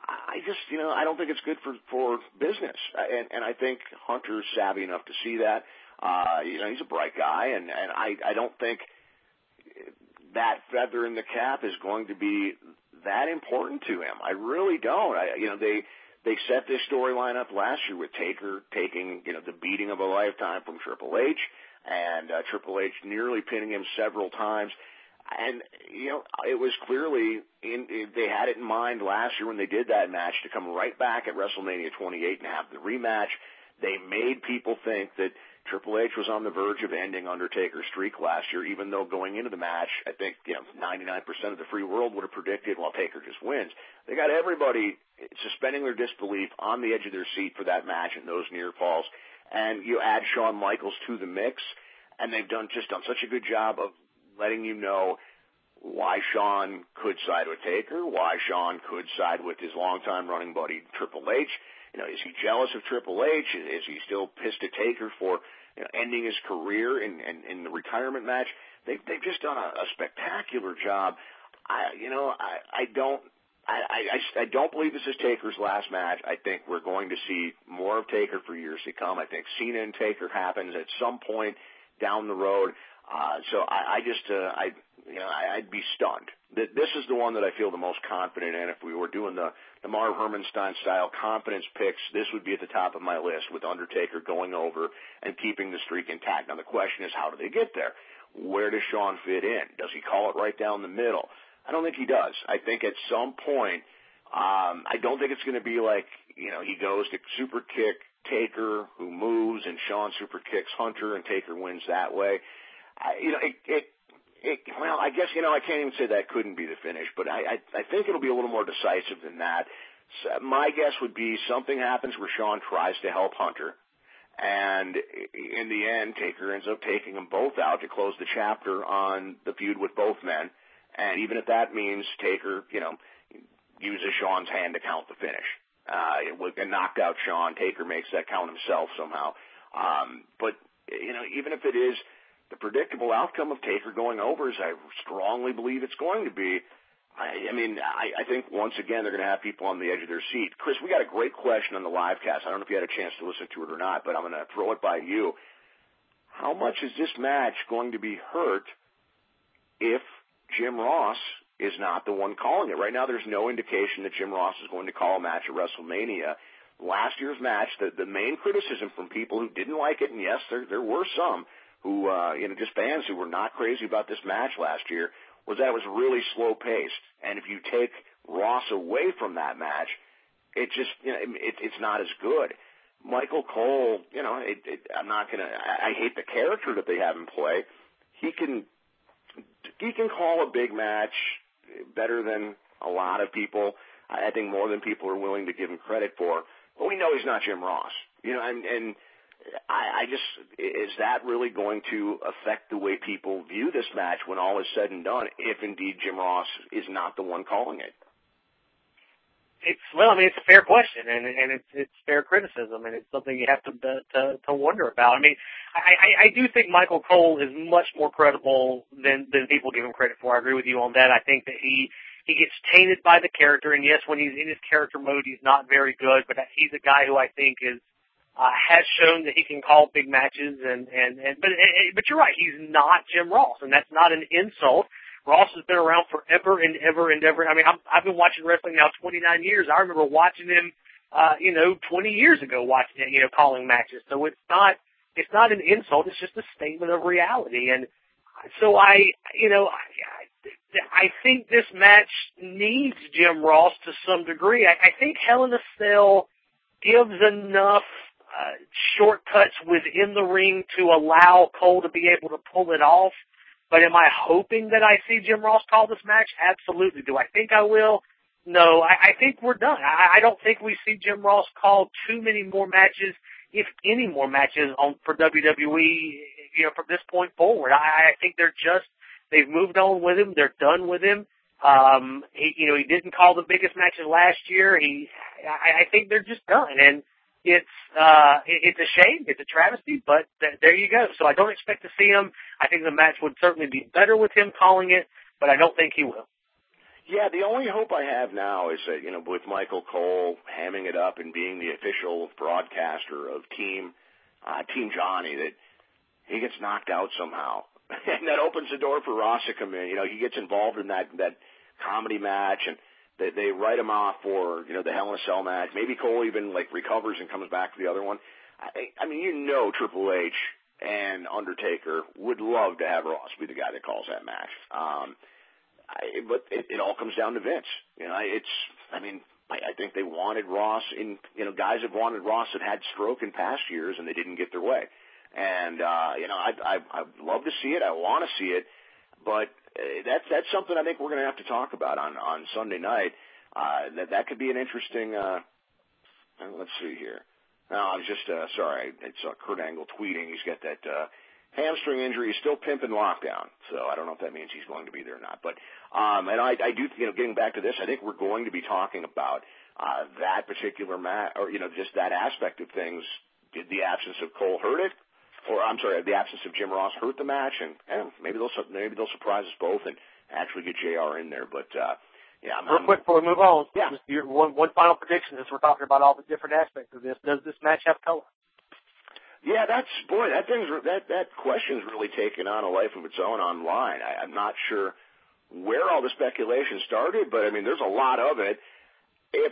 I just, you know, I don't think it's good for, for business. And, and I think Hunter's savvy enough to see that. Uh, you know, he's a bright guy, and, and I, I don't think that feather in the cap is going to be that important to him. I really don't. I, you know, they, they set this storyline up last year with Taker taking, you know, the beating of a lifetime from Triple H, and uh, Triple H nearly pinning him several times. And, you know, it was clearly, in, they had it in mind last year when they did that match to come right back at WrestleMania twenty-eight and have the rematch. They made people think that Triple H was on the verge of ending Undertaker's streak last year, even though going into the match, I think, you know, ninety-nine percent of the free world would have predicted, well, Taker just wins. They got everybody suspending their disbelief on the edge of their seat for that match and those near falls. And you add Shawn Michaels to the mix, and they've done just done such a good job of letting you know why Shawn could side with Taker, why Shawn could side with his longtime running buddy Triple H. You know, is he jealous of Triple H? Is he still pissed at Taker for, you know, ending his career in, in, in the retirement match? They've, they've just done a, a spectacular job. I, you know, I, I don't, I, I, I don't believe this is Taker's last match. I think we're going to see more of Taker for years to come. I think Cena and Taker happens at some point down the road. Uh, so I, I just, uh, I, you know, I, I'd be stunned. This is the one that I feel the most confident in. If we were doing the, the Marv Hermanstein style confidence picks, this would be at the top of my list, with Undertaker going over and keeping the streak intact. Now the question is, how do they get there? Where does Shawn fit in? Does he call it right down the middle? I don't think he does. I think at some point, um, I don't think it's going to be like, you know, he goes to super kick Taker, who moves, and Shawn super kicks Hunter, and Taker wins that way. I, you know, it, it, it, well, I guess, you know, I can't even say that couldn't be the finish, but I, I, I think it'll be a little more decisive than that. So my guess would be something happens where Shawn tries to help Hunter, and in the end, Taker ends up taking them both out to close the chapter on the feud with both men. And even if that means Taker, you know, uses Shawn's hand to count the finish. Uh, it would have knocked out Shawn. Taker makes that count himself somehow. Um, but, you know, even if it is the predictable outcome of Taker going over, as I strongly believe it's going to be, I, I mean, I, I think once again they're going to have people on the edge of their seat. Chris, we got a great question on the live cast. I don't know if you had a chance to listen to it or not, but I'm going to throw it by you. How much is this match going to be hurt if Jim Ross is not the one calling it? Right now there's no indication that Jim Ross is going to call a match at WrestleMania. Last year's match, the, the main criticism from people who didn't like it, and yes, there, there were some who, uh, you know, just fans who were not crazy about this match last year, was that it was really slow-paced. And if you take Ross away from that match, it just, you know, it, it's not as good. Michael Cole, you know, it, it, I'm not going to, I hate the character that they have in play. He can, he can call a big match better than a lot of people. I think more than people are willing to give him credit for. But we know he's not Jim Ross. You know, and, and I, I just, is that really going to affect the way people view this match when all is said and done, if indeed Jim Ross is not the one calling it? It's, well, I mean, it's a fair question, and and it's it's fair criticism, and it's something you have to to, to wonder about. I mean, I, I, I do think Michael Cole is much more credible than than people give him credit for. I agree with you on that. I think that he he gets tainted by the character, and yes, when he's in his character mode, he's not very good, but he's a guy who I think is uh, has shown that he can call big matches, and and and but but you're right, he's not Jim Ross, and that's not an insult. Ross has been around forever and ever and ever. I mean, I'm, I've been watching wrestling now twenty-nine years. I remember watching him, uh, you know, twenty years ago, watching, you know, calling matches. So it's not, it's not an insult. It's just a statement of reality. And so I, you know, I, I think this match needs Jim Ross to some degree. I, I think Hell in a Cell gives enough uh, shortcuts within the ring to allow Cole to be able to pull it off. But am I hoping that I see Jim Ross call this match? Absolutely. Do I think I will? No, I, I think we're done. I, I don't think we see Jim Ross call too many more matches, if any more matches on for W W E, you know, from this point forward. I, I think they're just, they've moved on with him. They're done with him. Um, he, you know, he didn't call the biggest matches last year. He, I, I think they're just done. And It's uh, it's a shame, it's a travesty, but th- there you go. So I don't expect to see him. I think the match would certainly be better with him calling it, but I don't think he will. Yeah, the only hope I have now is that, you know, with Michael Cole hamming it up and being the official broadcaster of Team uh, Team Johnny, that he gets knocked out somehow, and that opens the door for Ross to come in. You know, he gets involved in that that comedy match, and They, they write him off for, you know, the Hell in a Cell match. Maybe Cole even, like, recovers and comes back for the other one. I, I mean, you know Triple H and Undertaker would love to have Ross be the guy that calls that match. Um, I, but it, it all comes down to Vince. You know, it's, I mean, I, I think they wanted Ross in, you know, guys have wanted Ross that had stroke in past years and they didn't get their way. And, uh, you know, I, I, I'd love to see it. I want to see it. But uh, that's that's something I think we're going to have to talk about on, on Sunday night. Uh, that that could be an interesting. Uh, let's see here. No, I was just uh, sorry. I saw Kurt Angle tweeting. He's got that uh, hamstring injury. He's still pimping lockdown. So I don't know if that means he's going to be there or not. But um, and I, I do. You know, getting back to this, I think we're going to be talking about uh, that particular match, or you know, just that aspect of things. Did the absence of Cole hurt it? Or I'm sorry, the absence of Jim Ross hurt the match, and eh, maybe they'll maybe they'll surprise us both and actually get J R in there. But uh, yeah, I'm, real quick before we move on, yeah, just your, one one final prediction as we're talking about all the different aspects of this. Does this match have color? Yeah, that's boy, that thing's that that question's really taken on a life of its own online. I, I'm not sure where all the speculation started, but I mean, there's a lot of it. If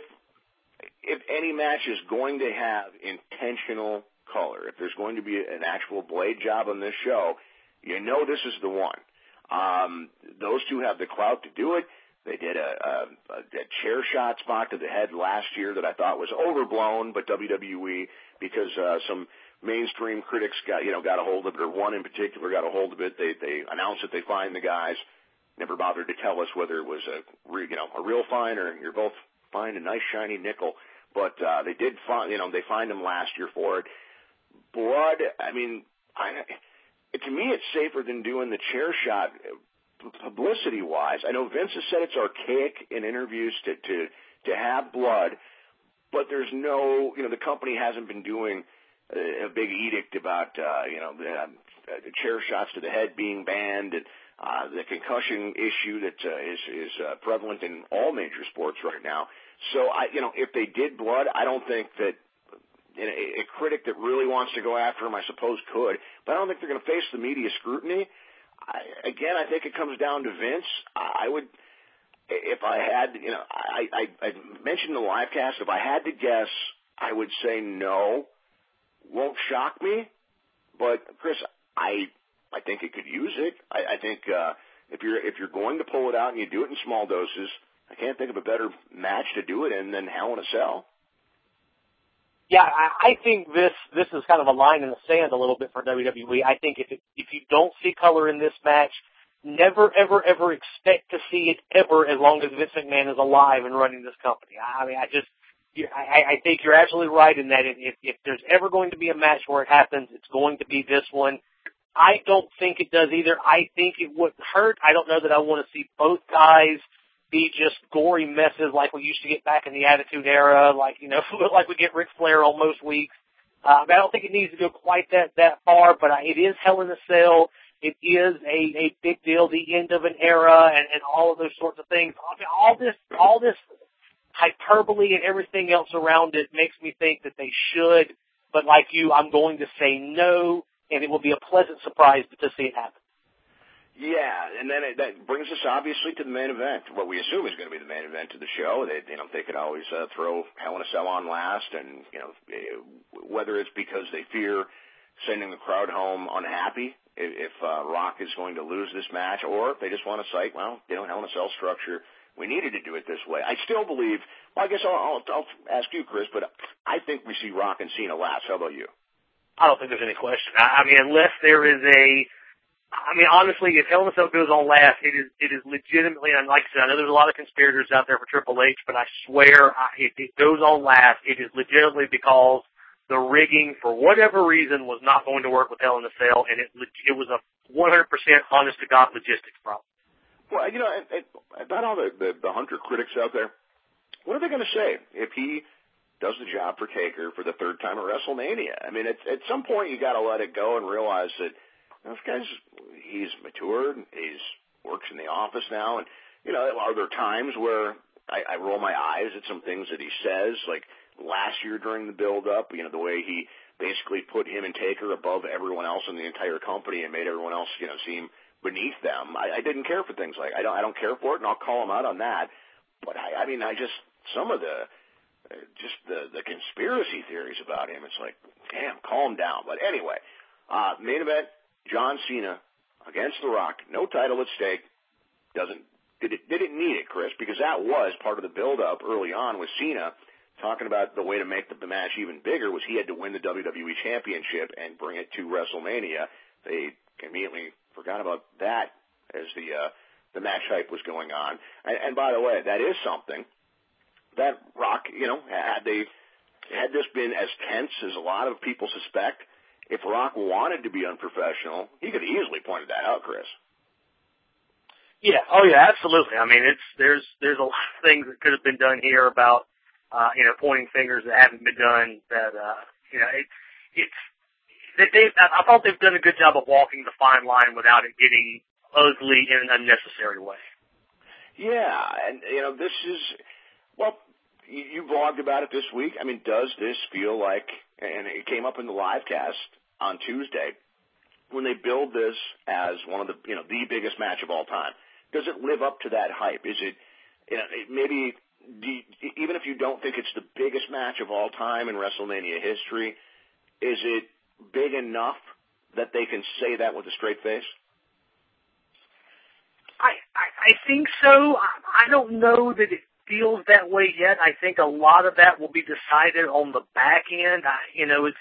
if any match is going to have intentional color, if there's going to be an actual blade job on this show, you know this is the one. Um, those two have the clout to do it. They did a, a, a chair shot spot to the head last year that I thought was overblown, but W W E, because uh, some mainstream critics got, you know, got a hold of it, or one in particular got a hold of it. They they announced that they fined the guys. Never bothered to tell us whether it was a, re, you know, a real fine or you're both fined a nice shiny nickel. But uh, they did find, you know, they fined him last year for it. Blood, I mean, I, to me, it's safer than doing the chair shot publicity-wise. I know Vince has said it's archaic in interviews to to to have blood, but there's no, you know, the company hasn't been doing a, a big edict about, uh, you know, the, uh, the chair shots to the head being banned and uh, the concussion issue that uh, is is uh, prevalent in all major sports right now. So, I, you know, if they did blood, I don't think that you know, a, a critic that really wants to go after him, I suppose, could, but I don't think they're going to face the media scrutiny. I, again, I think it comes down to Vince. I would, if I had, you know, I, I, I mentioned the live cast. If I had to guess, I would say no. Won't shock me, but Chris, I, I think it could use it. I, I think uh, if you're if you're going to pull it out and you do it in small doses, I can't think of a better match to do it in than Hell in a Cell. Yeah, I, I think this this is kind of a line in the sand a little bit for W W E. I think if it, if you don't see color in this match, never, ever, ever expect to see it ever as long as Vince McMahon is alive and running this company. I mean, I just, I, I think you're absolutely right in that if, if there's ever going to be a match where it happens, it's going to be this one. I don't think it does either. I think it would hurt. I don't know that I want to see both guys be just gory messes like we used to get back in the Attitude Era, like, you know, like we get Ric Flair on most weeks. Uh, I don't think it needs to go quite that, that far, but it is Hell in a Cell. It is a, a big deal, the end of an era and, and all of those sorts of things. I mean, all this, all this hyperbole and everything else around it makes me think that they should, but like you, I'm going to say no, and it will be a pleasant surprise to see it happen. Yeah, and then it, that brings us obviously to the main event, what we assume is going to be the main event of the show. They, you know, they could always uh, throw Hell in a Cell on last, and you know, whether it's because they fear sending the crowd home unhappy if, if uh, Rock is going to lose this match, or if they just want to cite, well, you know, Hell in a Cell structure, we needed to do it this way. I still believe. Well, I guess I'll, I'll, I'll ask you, Chris, but I think we see Rock and Cena last. How about you? I don't think there's any question. I, I mean, unless there is a I mean, honestly, if Hell in a Cell goes on last, it is it is legitimately, and like I said, I know there's a lot of conspirators out there for Triple H, but I swear, I, if it goes on last, it is legitimately because the rigging, for whatever reason, was not going to work with Hell in a Cell, and it it was a one hundred percent honest-to-God logistics problem. Well, you know, about all the, the, the Hunter critics out there, what are they going to say if he does the job for Taker for the third time at WrestleMania? I mean, at, at some point, you got to let it go and realize that this guy's, he's matured, he's works in the office now, and, you know, are there times where I, I roll my eyes at some things that he says, like last year during the build-up, you know, the way he basically put him and Taker above everyone else in the entire company and made everyone else, you know, seem beneath them. I, I didn't care for things like, I don't, I don't care for it, and I'll call him out on that, but I, I mean, I just, some of the, just the, the conspiracy theories about him, it's like, damn, calm down. But anyway, uh, main event, John Cena against The Rock, no title at stake. Doesn't did it did it need it, Chris? Because that was part of the build-up early on with Cena talking about the way to make the, the match even bigger was he had to win the W W E Championship and bring it to WrestleMania. They conveniently forgot about that as the uh, the match hype was going on. And, and by the way, that is something that Rock, you know, had they had this been as tense as a lot of people suspect. If Rock wanted to be unprofessional, he could easily pointed that out, Chris. Yeah, oh yeah, absolutely. I mean, it's there's there's a lot of things that could have been done here about uh, you know pointing fingers that haven't been done. That uh, you know, it, it's they, they. I thought they've done a good job of walking the fine line without it getting ugly in an unnecessary way. Yeah, and you know, this is well. You blogged about it this week. I mean, does this feel like, and it came up in the live cast on Tuesday, when they build this as one of the, you know, the biggest match of all time, does it live up to that hype? Is it, you know, maybe, do you, even if you don't think it's the biggest match of all time in WrestleMania history, is it big enough that they can say that with a straight face? I, I, I think so. I, I don't know that it feels that way yet. I think a lot of that will be decided on the back end. I, you know, it's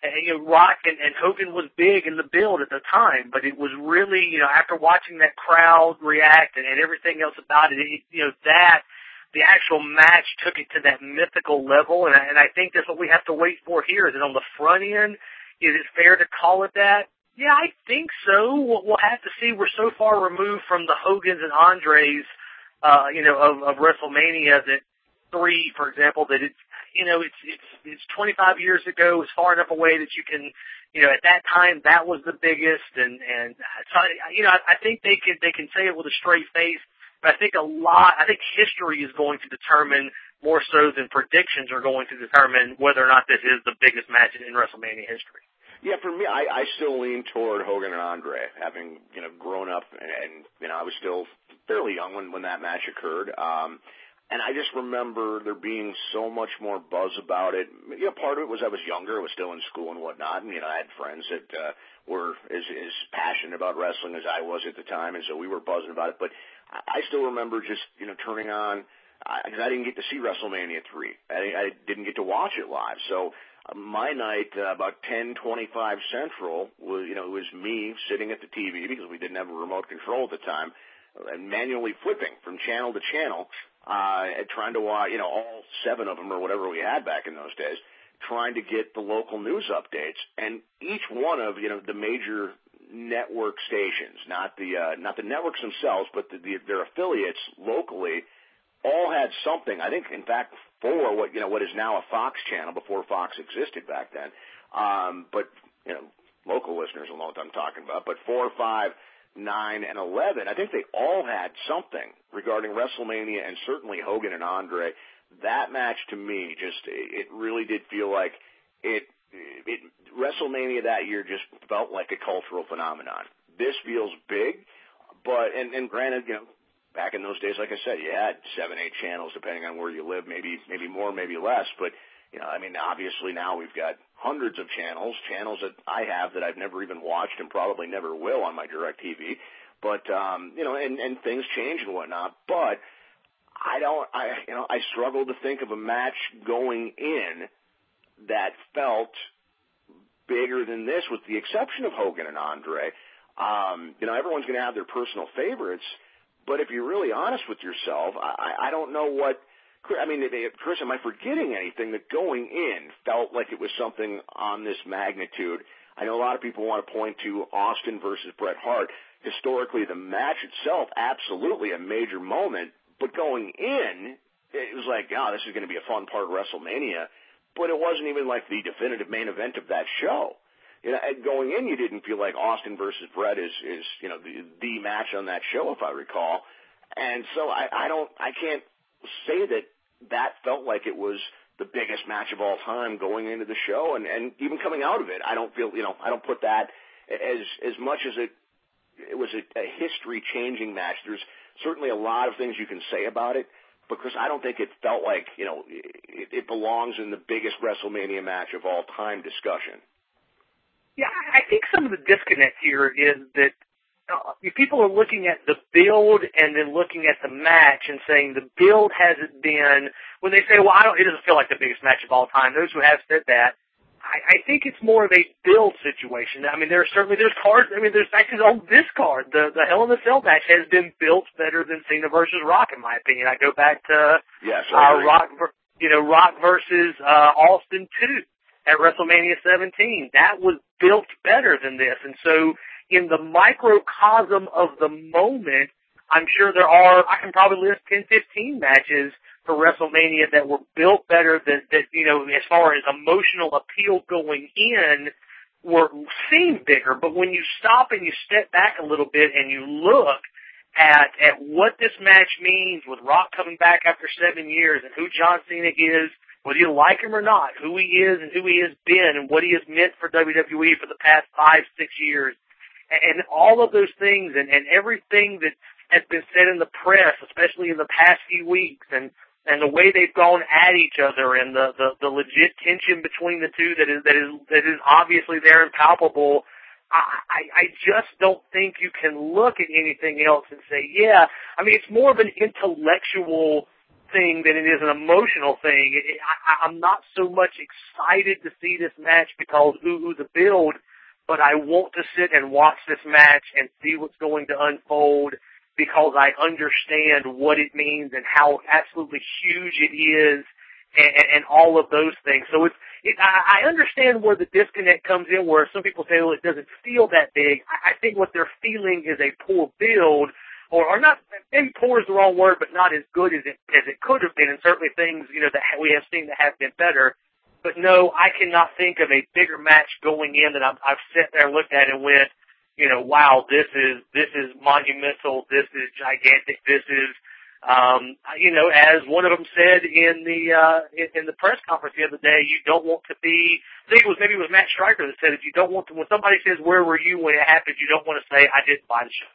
And, you know, Rock and, and Hogan was big in the build at the time, but it was really, you know, after watching that crowd react and, and everything else about it, it, you know, that, the actual match took it to that mythical level, and I, and I think that's what we have to wait for here. Is it on the front end? Is it fair to call it that? Yeah, I think so. We'll, we'll have to see. We're so far removed from the Hogans and Andres, uh, you know, of, of WrestleMania that three, for example, that it's, you know, it's, it's, it's twenty-five years ago. It's far enough away that you can, you know, at that time that was the biggest, and, and so, you know, I, I think they can, they can say it with a straight face. But I think a lot, I think history is going to determine more so than predictions are going to determine whether or not this is the biggest match in WrestleMania history. Yeah, for me, I, I still lean toward Hogan and Andre, having, you know, grown up, and, and you know, I was still fairly young when, when that match occurred. Um, and I just remember there being so much more buzz about it. You know, part of it was I was younger, I was still in school and whatnot, and, you know, I had friends that uh, were as, as passionate about wrestling as I was at the time, and so we were buzzing about it. But I still remember just, you know, turning on, because I didn't get to see WrestleMania three. I, I didn't get to watch it live. So uh, my night, uh, about ten twenty-five Central, was, you know, it was me sitting at the T V, because we didn't have a remote control at the time, and manually flipping from channel to channel, uh, and trying to watch, you know, all seven of them or whatever we had back in those days, trying to get the local news updates. And each one of, you know, the major network stations, not the uh, not the networks themselves, but the, the, their affiliates locally, all had something. I think, in fact, for what you know what is now a Fox channel, before Fox existed back then. Um, but you know, local listeners will know what I'm talking about. But four, five, nine, and eleven, I think they all had something regarding WrestleMania, and certainly Hogan and Andre. That match, to me, just it really did feel like it. It, WrestleMania that year just felt like a cultural phenomenon. This feels big, but, and, and granted, you know, back in those days, like I said, you had seven, eight channels, depending on where you live, maybe, maybe more, maybe less, but, you know, I mean, obviously now we've got hundreds of channels, channels that I have that I've never even watched and probably never will on my DirecTV, but, um, you know, and, and things change and whatnot, but I don't, I, you know, I struggle to think of a match going in that felt bigger than this, with the exception of Hogan and Andre. Um, you know, everyone's going to have their personal favorites, but if you're really honest with yourself, I, I don't know what, I mean, Chris, am I forgetting anything that going in felt like it was something on this magnitude? I know a lot of people want to point to Austin versus Bret Hart. Historically, the match itself, absolutely a major moment, but going in, it was like, oh, this is going to be a fun part of WrestleMania. But it wasn't even like the definitive main event of that show. You know, going in, you didn't feel like Austin versus Bret is, is you know, the, the match on that show, if I recall. And so I, I don't, I can't say that that felt like it was the biggest match of all time going into the show, and, and even coming out of it. I don't feel, you know, I don't put that as, as much as it, it was a, a history-changing match. There's certainly a lot of things you can say about it, because I don't think it felt like, you know, it, it belongs in the biggest WrestleMania match of all time discussion. Yeah, I think some of the disconnect here is that uh, people are looking at the build and then looking at the match and saying the build hasn't been, when they say, well, I don't, it doesn't feel like the biggest match of all time. Those who have said that, I, I think it's more of a build situation. I mean, there's certainly, there's cards, I mean, there's matches on this card. The, the Hell in a Cell match has been built better than Cena versus Rock, in my opinion. I go back to, yes, uh, Rock, you know, Rock versus, uh, Austin two at WrestleMania seventeen. That was built better than this. And so, in the microcosm of the moment, I'm sure there are, I can probably list ten, fifteen matches for WrestleMania that were built better, that, that, you know, as far as emotional appeal going in, were, seemed bigger. But when you stop and you step back a little bit and you look at, at what this match means, with Rock coming back after seven years and who John Cena is, whether you like him or not, who he is and who he has been and what he has meant for W W E for the past five, six years, and all of those things, and, and everything that has been said in the press, especially in the past few weeks, and, and the way they've gone at each other, and the, the, the legit tension between the two that is, that is, that is obviously there and palpable. I, I just don't think you can look at anything else and say, yeah, I mean, it's more of an intellectual thing than it is an emotional thing. It, I, I'm not so much excited to see this match because, ooh, ooh, the build, but I want to sit and watch this match and see what's going to unfold because I understand what it means and how absolutely huge it is and, and all of those things. So it's, it, I, I understand where the disconnect comes in, where some people say, well, it doesn't feel that big. I, I think what they're feeling is a poor build, or, or not, maybe poor is the wrong word, but not as good as it, as it could have been, and certainly things, you know, that we have seen that have been better. But no, I cannot think of a bigger match going in that I've, I've sat there and looked at and went, you know, wow, this is, this is monumental, this is gigantic, this is, um, you know, as one of them said in the, uh, in, in the press conference the other day, you don't want to be, I think it was, maybe it was Matt Stryker that said it, you don't want to, when somebody says, where were you when it happened, you don't want to say, I didn't buy the show.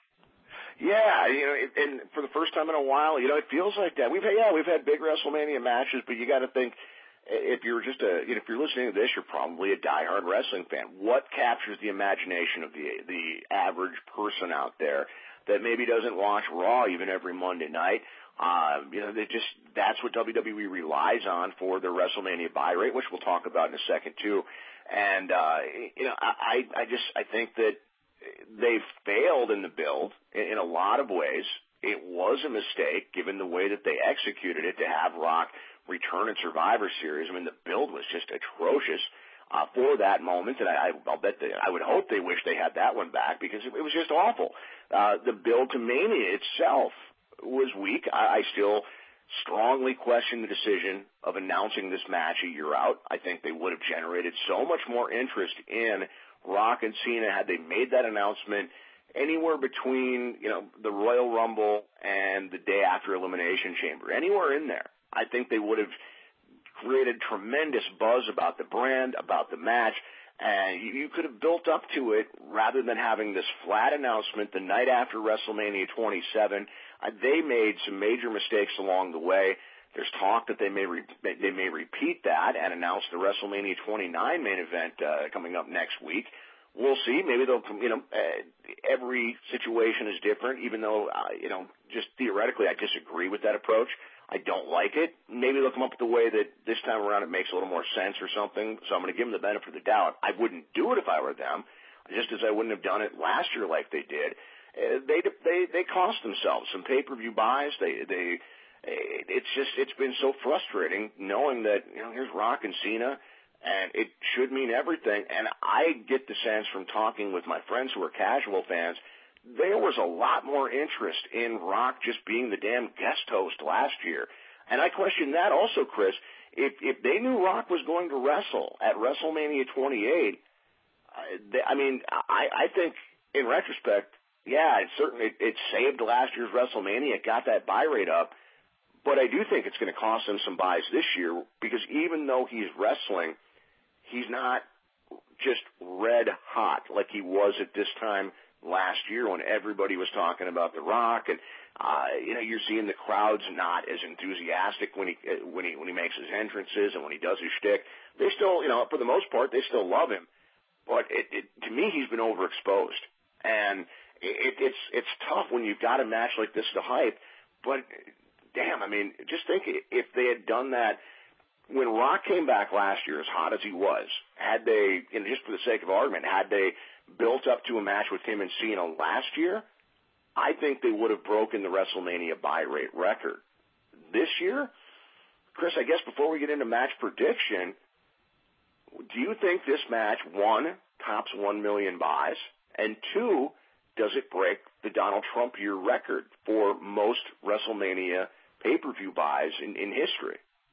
Yeah, you know, and for the first time in a while, you know, it feels like that. We've had, yeah, we've had big WrestleMania matches, but you got to think, if you're just a, you know, if you're listening to this, you're probably a diehard wrestling fan. What captures the imagination of the the average person out there that maybe doesn't watch Raw even every Monday night? Uh, you know, they just, that's what W W E relies on for their WrestleMania buy rate, which we'll talk about in a second too. And, uh, you know, I, I just, I think that they've failed in the build in, in a lot of ways. It was a mistake given the way that they executed it to have Rock return in Survivor Series. I mean, the build was just atrocious uh, for that moment, and I, I'll bet they, I would hope they wish they had that one back because it, it was just awful. Uh, the build to Mania itself was weak. I, I still strongly question the decision of announcing this match a year out. I think they would have generated so much more interest in Rock and Cena had they made that announcement anywhere between, you know, the Royal Rumble and the day after Elimination Chamber, anywhere in there. I think they would have created tremendous buzz about the brand, about the match, and you, you could have built up to it rather than having this flat announcement the night after WrestleMania twenty-seven. Uh, they made some major mistakes along the way. There's talk that they may re- they may repeat that and announce the WrestleMania twenty-nine main event uh, coming up next week. We'll see. Maybe they'll, you know, uh, every situation is different, even though, uh, you know, just theoretically I disagree with that approach. I don't like it. Maybe they'll come up with a way that this time around it makes a little more sense or something, so I'm going to give them the benefit of the doubt. I wouldn't do it if I were them, just as I wouldn't have done it last year like they did. Uh, they they they cost themselves some pay-per-view buys. They they it's just it's been so frustrating knowing that, you know, here's Rock and Cena, and it should mean everything. And I get the sense from talking with my friends who are casual fans, there was a lot more interest in Rock just being the damn guest host last year. And I question that also, Chris. If if they knew Rock was going to wrestle at WrestleMania twenty-eight, uh, they, I mean, I, I think in retrospect, yeah, it certainly it, it saved last year's WrestleMania. It got that buy rate up. But I do think it's going to cost him some buys this year because even though he's wrestling, he's not just red hot like he was at this time last year when everybody was talking about The Rock, and uh, you know, you're seeing the crowds not as enthusiastic when he uh, when he when he makes his entrances and when he does his shtick. They still, you know, for the most part, they still love him. But it, it, to me, he's been overexposed, and it, it's it's tough when you've got a match like this to hype. But damn, I mean, just think if they had done that when Rock came back last year, as hot as he was. Had they, you know, just for the sake of argument, had they built up to a match with him and Cena last year, I think they would have broken the WrestleMania buy rate record. This year, Chris, I guess before we get into match prediction, do you think this match, one, tops one million buys, and two, does it break the Donald Trump year record for most WrestleMania pay-per-view buys in, in history?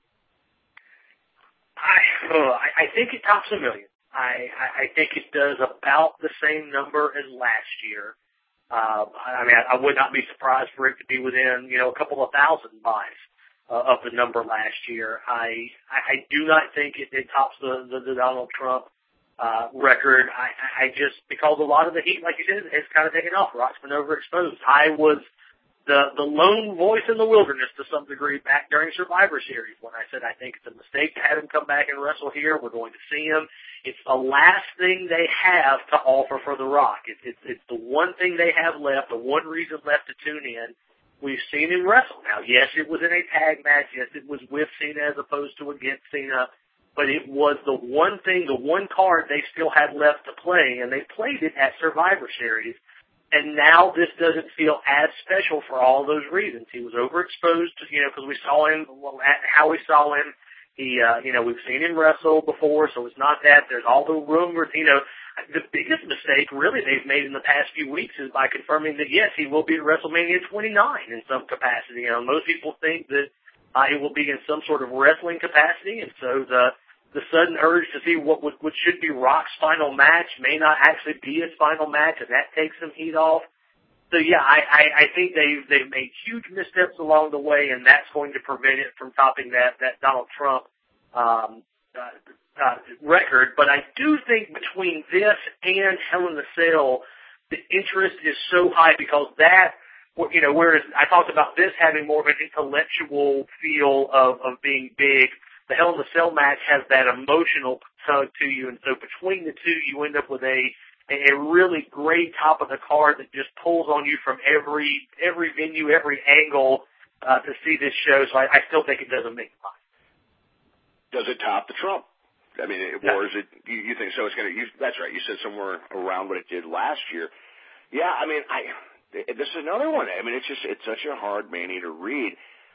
I, uh, I I think it tops a million. I, I think it does about the same number as last year. Uh, I mean, I, I would not be surprised for it to be within, you know, a couple of thousand buys uh, of the number last year. I I do not think it, it tops the, the, the Donald Trump uh, record. I, I just, because a lot of the heat, like you said, has kind of taken off. Rock's been overexposed. I was the the lone voice in the wilderness to some degree back during Survivor Series when I said I think it's a mistake to have him come back and wrestle here. We're going to see him. It's the last thing they have to offer for The Rock. It's, it's, it's the one thing they have left, the one reason left to tune in. we've seen him wrestle. Now, yes, it was in a tag match. Yes, it was with Cena as opposed to against Cena. But it was the one thing, the one card they still had left to play, and they played it at Survivor Series. And now this doesn't feel as special for all those reasons. He was overexposed, you know, because we saw him, well, how we saw him. He, uh, you know, we've seen him wrestle before, so it's not that. There's all the rumors, you know. The biggest mistake, really, they've made in the past few weeks is by confirming that, yes, he will be at WrestleMania twenty-nine in some capacity. You know, most people think that uh, it will be in some sort of wrestling capacity, and so the the sudden urge to see what would, what should be Rock's final match may not actually be his final match, and that takes some heat off. So, yeah, I, I, I think they've, they've made huge missteps along the way, and that's going to prevent it from topping that, that Donald Trump um, uh, uh, record. But I do think between this and Hell in a Cell, the interest is so high because that, you know, whereas I talked about this having more of an intellectual feel of, of being big, the Hell in a Cell match has that emotional tug to you, and so between the two, you end up with a a really great top of the card that just pulls on you from every every venue, every angle uh, to see this show. So I, I still think it doesn't make fun. Does it top the Trump? I mean, it, or is it? You, you think so? It's going to. That's right. You said somewhere around what it did last year. Yeah. I mean, I. This is another one. I mean, it's just it's such a hard mania to read.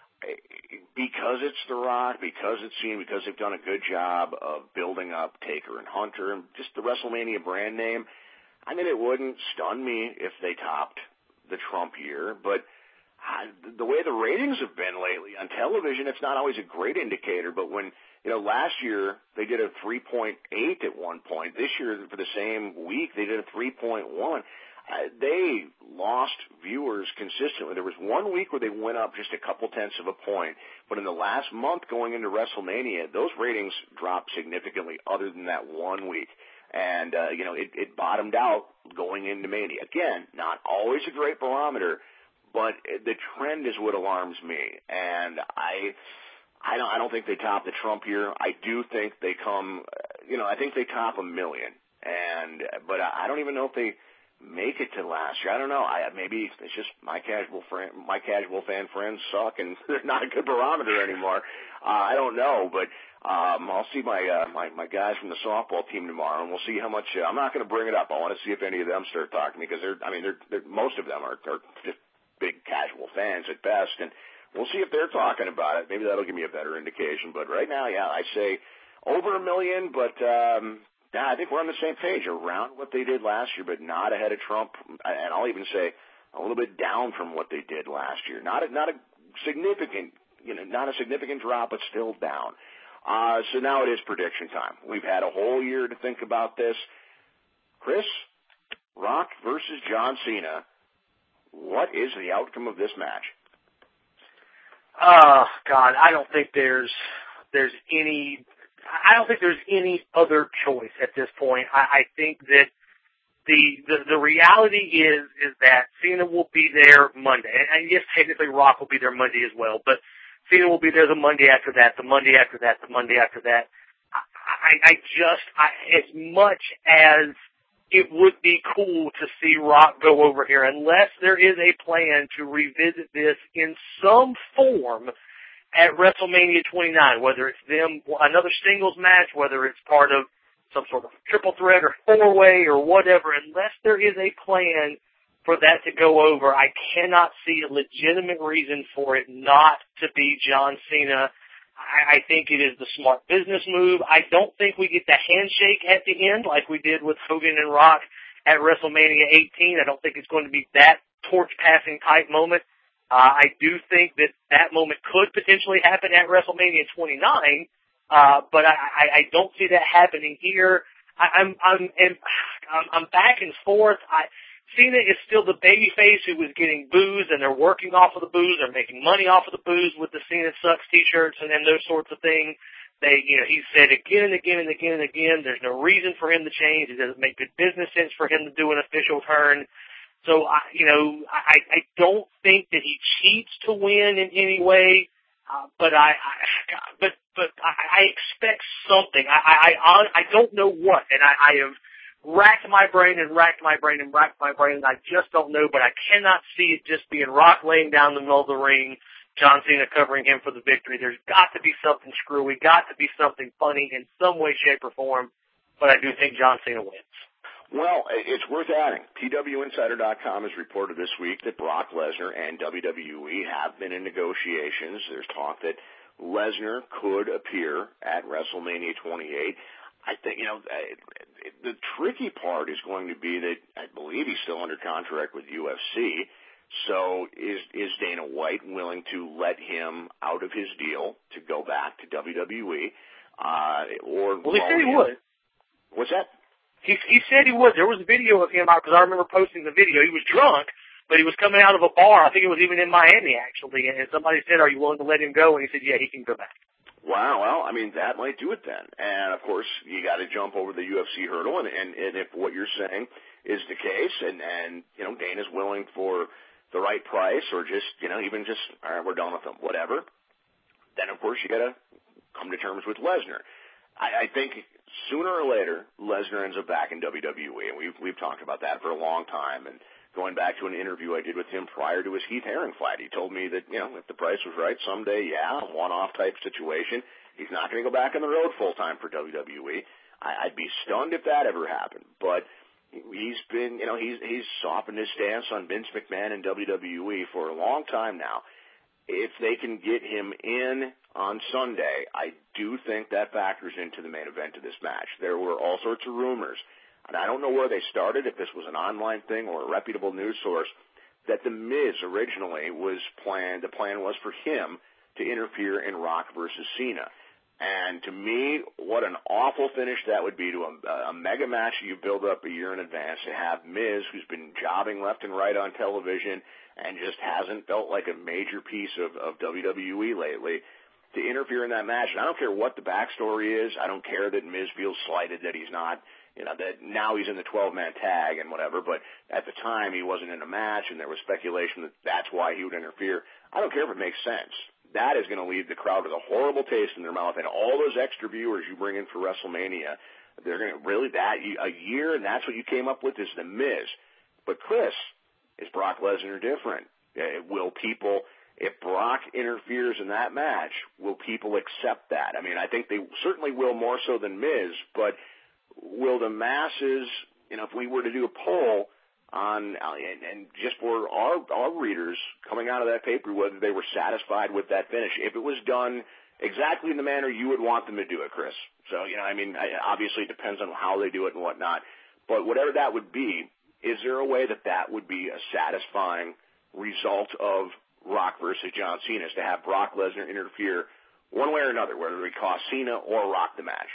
Because it's The Rock, because it's seen, because they've done a good job of building up Taker and Hunter, and just the WrestleMania brand name, I mean, it wouldn't stun me if they topped the Trump year, but uh, the way the ratings have been lately on television, it's not always a great indicator, but when, you know, last year they did a three point eight at one point. This year, for the same week, they did a three point one. Uh, they lost viewers consistently. There was one week where they went up just a couple tenths of a point, but in the last month going into WrestleMania, those ratings dropped significantly other than that one week. And, uh, you know, it, it bottomed out going into Mania. Again, not always a great barometer, but the trend is what alarms me. And I, I don't, I don't think they top the Trump year. I do think they come, you know, I think they top a million. And, but I don't even know if they make it to last year. I don't know. I maybe it's just my casual friend, my casual fan friends suck, and they're not a good barometer anymore. Uh, I don't know, but um, I'll see my uh, my my guys from the softball team tomorrow, and we'll see how much. Uh, I'm not going to bring it up. I want to see if any of them start talking because they're. I mean, they're, they're most of them are, are just big casual fans at best, and we'll see if they're talking about it. Maybe that'll give me a better indication. But right now, yeah, I say over a million, but. Um, Yeah, I think we're on the same page, around what they did last year, but not ahead of Trump. And I'll even say a little bit down from what they did last year. Not a, not a significant, you know, not a significant drop, but still down. Uh, so now it is prediction time. We've had a whole year to think about this. Chris, Rock versus John Cena. What is the outcome of this match? Oh, God, I don't think there's there's any. I don't think there's any other choice at this point. I, I think that the, the the reality is is that Cena will be there Monday, and, and yes, technically Rock will be there Monday as well. But Cena will be there the Monday after that, the Monday after that, the Monday after that. I, I just, I, as much as it would be cool to see Rock go over here, unless there is a plan to revisit this in some form at WrestleMania twenty-nine, whether it's them, another singles match, whether it's part of some sort of triple threat or four-way or whatever, unless there is a plan for that to go over, I cannot see a legitimate reason for it not to be John Cena. I, I think it is the smart business move. I don't think we get the handshake at the end like we did with Hogan and Rock at WrestleMania eighteen. I don't think it's going to be that torch-passing type moment. Uh, I do think that that moment could potentially happen at WrestleMania twenty-nine, uh, but I, I, I don't see that happening here. I, I'm, I'm, I'm, I'm back and forth. I, Cena is still the babyface who was getting booze, and they're working off of the booze. They're making money off of the booze with the Cena Sucks T-shirts and, and those sorts of things. They, you know, he said again and again and again and again, there's no reason for him to change. It doesn't make good business sense for him to do an official turn. So, I, you know, I, I don't think that he cheats to win in any way, uh, but I, I, but, but I, I expect something. I, I, I, I don't know what, and I, I have racked my brain and racked my brain and racked my brain, and I just don't know, but I cannot see it just being Rock laying down the middle of the ring, John Cena covering him for the victory. There's got to be something screwy, got to be something funny in some way, shape, or form, but I do think John Cena wins. Well, it's worth adding. P W Insider dot com has reported this week that Brock Lesnar and W W E have been in negotiations. There's talk that Lesnar could appear at WrestleMania twenty-eight. I think, you know, the tricky part is going to be that I believe he's still under contract with U F C. So is is Dana White willing to let him out of his deal to go back to W W E? Uh, or well, he said he would. What's that? He he said he would. There was a video of him out because I remember posting the video. He was drunk, but he was coming out of a bar. I think it was even in Miami actually. And somebody said, "Are you willing to let him go?" And he said, "Yeah, he can go back." Wow. Well, I mean, that might do it then. And of course, you got to jump over the U F C hurdle. And, and and if what you're saying is the case, and and you know Dana's willing for the right price, or just you know even just all right, we're done with him, whatever. Then of course you got to come to terms with Lesnar. I, I think sooner or later, Lesnar ends up back in W W E, and we've we've talked about that for a long time. And going back to an interview I did with him prior to his Heath Herring fight, he told me that you know if the price was right, someday, yeah, one-off type situation. He's not going to go back on the road full time for W W E. I, I'd be stunned if that ever happened. But he's been, you know, he's he's softened his stance on Vince McMahon and W W E for a long time now. If they can get him in on Sunday, I do think that factors into the main event of this match. There were all sorts of rumors, and I don't know where they started, if this was an online thing or a reputable news source, that The Miz originally was planned, the plan was for him to interfere in Rock versus Cena. And to me, what an awful finish that would be to a, a mega match you build up a year in advance, to have Miz, who's been jobbing left and right on television and just hasn't felt like a major piece of, of W W E lately, to interfere in that match. And I don't care what the backstory is. I don't care that Miz feels slighted that he's not, you know, that now he's in the twelve-man tag and whatever, but at the time he wasn't in a match and there was speculation that that's why he would interfere. I don't care if it makes sense. That is going to leave the crowd with a horrible taste in their mouth, and all those extra viewers you bring in for WrestleMania, they're going to really that a year, and that's what you came up with is The Miz. But Chris, is Brock Lesnar different? Uh, will people, if Brock interferes in that match, will people accept that? I mean, I think they certainly will more so than Miz, but will the masses, you know, if we were to do a poll on, and, and just for our, our readers coming out of that paper, whether they were satisfied with that finish, if it was done exactly in the manner you would want them to do it, Chris. So, you know, I mean, obviously it depends on how they do it and whatnot, but whatever that would be, is there a way that that would be a satisfying result of Rock versus John Cena, is to have Brock Lesnar interfere one way or another, whether it costs Cena or Rock the match?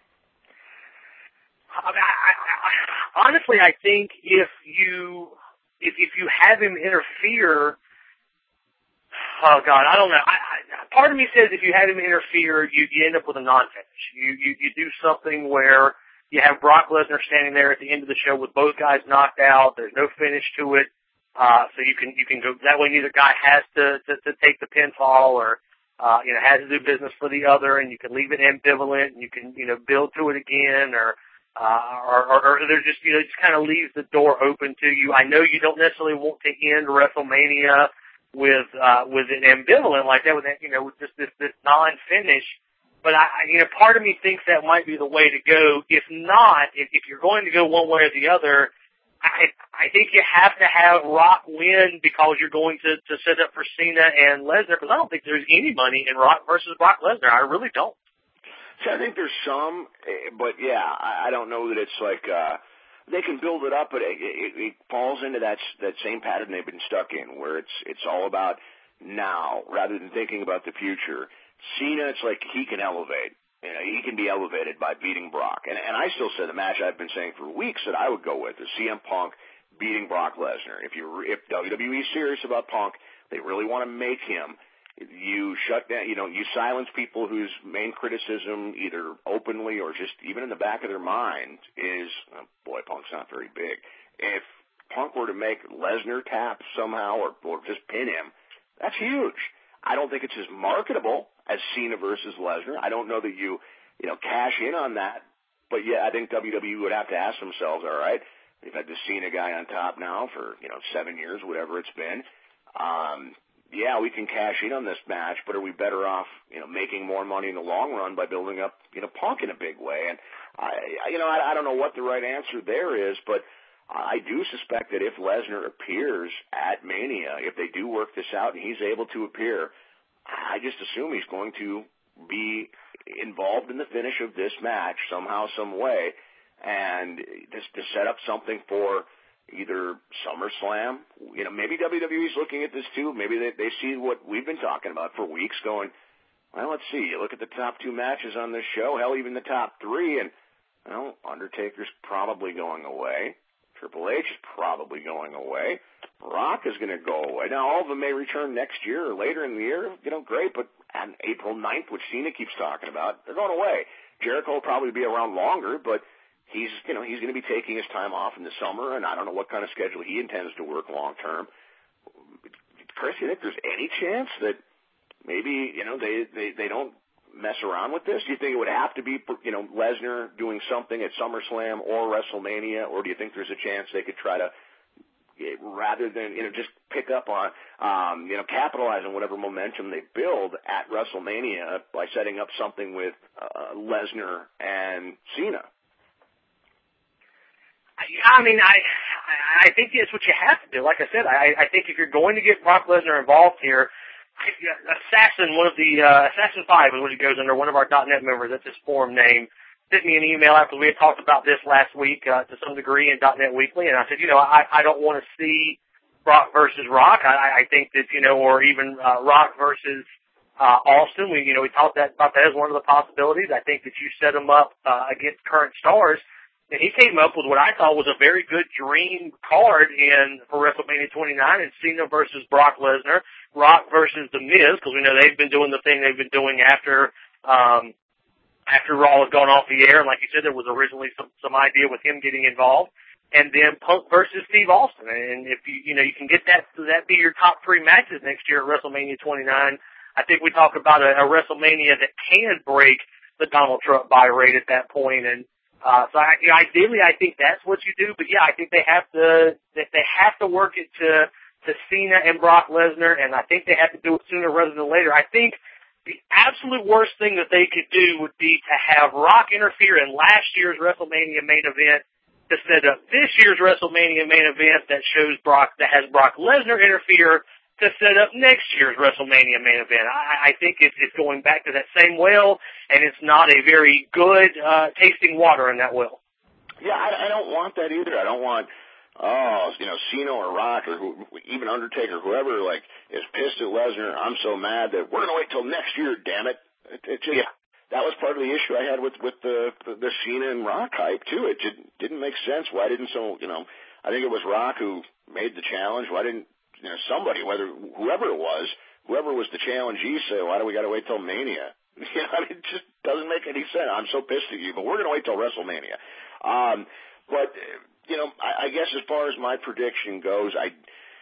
I, I, I, honestly, I think if you if if you have him interfere, oh God, I don't know. I, I, part of me says if you have him interfere, you, you end up with a non-finish. You, you you do something where you have Brock Lesnar standing there at the end of the show with both guys knocked out. There's no finish to it, uh, so you can you can go that way. Neither guy has to to, to take the pinfall or uh, you know has to do business for the other, and you can leave it ambivalent, and you can you know build to it again or. Uh, or, or, or they're just, you know, just kind of leaves the door open to you. I know you don't necessarily want to end WrestleMania with, uh, with an ambivalent like that, with that, you know, with just this, this non-finish. But I, you know, part of me thinks that might be the way to go. If not, if, if you're going to go one way or the other, I, I think you have to have Rock win because you're going to, to set up for Cena and Lesnar, because I don't think there's any money in Rock versus Brock Lesnar. I really don't. So I think there's some, but yeah, I don't know that it's like uh, they can build it up, but it, it, it falls into that that same pattern they've been stuck in, where it's it's all about now rather than thinking about the future. Cena, it's like he can elevate. You know, he can be elevated by beating Brock, and and I still say the match I've been saying for weeks that I would go with is C M Punk beating Brock Lesnar. If you if W W E is serious about Punk, they really want to make him. You shut down, you know, you silence people whose main criticism, either openly or just even in the back of their mind, is, oh boy, Punk's not very big. If Punk were to make Lesnar tap somehow or, or just pin him, that's huge. I don't think it's as marketable as Cena versus Lesnar. I don't know that you, you know, cash in on that but yeah, I think W W E would have to ask themselves, all right, we've had the Cena guy on top now for, you know, seven years, whatever it's been. Um, yeah, we can cash in on this match, but are we better off, you know, making more money in the long run by building up, you know, Punk in a big way? And I, you know, I, I don't know what the right answer there is, but I do suspect that if Lesnar appears at Mania, if they do work this out and he's able to appear, I just assume he's going to be involved in the finish of this match somehow, some way, and just to set up something for either SummerSlam. You know, maybe W W E's looking at this too. Maybe they, they see what we've been talking about for weeks going, well, let's see. You look at the top two matches on this show, hell, even the top three, and, well, Undertaker's probably going away. Triple H is probably going away. Rock is going to go away. Now, all of them may return next year or later in the year. You know, great, but on April ninth, which Cena keeps talking about, they're going away. Jericho will probably be around longer, but he's, you know, he's going to be taking his time off in the summer, and I don't know what kind of schedule he intends to work long term. Chris, you think there's any chance that maybe, you know, they, they, they don't mess around with this? Do you think it would have to be, you know, Lesnar doing something at SummerSlam or WrestleMania, or do you think there's a chance they could try to, rather than, you know, just pick up on, um, you know, capitalize on whatever momentum they build at WrestleMania by setting up something with uh, Lesnar and Cena? I mean, I I think it's what you have to do. Like I said, I, I think if you're going to get Brock Lesnar involved here, Assassin, one of the, uh, Assassin five is what he goes under, one of our .dot net members, that's his forum name, sent me an email after we had talked about this last week, uh, to some degree in .dot net Weekly, and I said, you know, I, I don't want to see Brock versus Rock. I, I think that, you know, or even, uh, Rock versus, uh, Austin. We, you know, we talked that, about that as one of the possibilities. I think that you set them up, uh, against current stars. And he came up with what I thought was a very good dream card in for WrestleMania twenty-nine, and Cena versus Brock Lesnar, Rock versus The Miz, because we know they've been doing the thing they've been doing after um, after Raw had gone off the air. And like you said, there was originally some, some idea with him getting involved. And then Punk versus Steve Austin. And if you you know you can get that that be your top three matches next year at WrestleMania twenty-nine, I think we talk about a, a WrestleMania that can break the Donald Trump buy rate at that point. And Uh, so I, you know, ideally, I think that's what you do. But yeah, I think they have to they, they have to work it to to Cena and Brock Lesnar, and I think they have to do it sooner rather than later. I think the absolute worst thing that they could do would be to have Rock interfere in last year's WrestleMania main event to set up this year's WrestleMania main event that shows Brock that has Brock Lesnar interfere to set up next year's WrestleMania main event. I, I think it's, it's going back to that same well, and it's not a very good uh, tasting water in that well. Yeah, I, I don't want that either. I don't want, oh, you know, Cena or Rock or who, even Undertaker, whoever, like, is pissed at Lesnar. I'm so mad that we're going to wait till next year, damn it. It, it just, yeah. That was part of the issue I had with, with the, the, the Cena and Rock hype, too. It just didn't make sense. Why didn't so, you know, I think it was Rock who made the challenge. Why didn't, you know, somebody, whether whoever it was, whoever was the challengee, say, why do we got to wait till Mania? You know, I mean, it just doesn't make any sense. I'm so pissed at you, but we're going to wait till WrestleMania. Um, but you know, I, I guess as far as my prediction goes, I,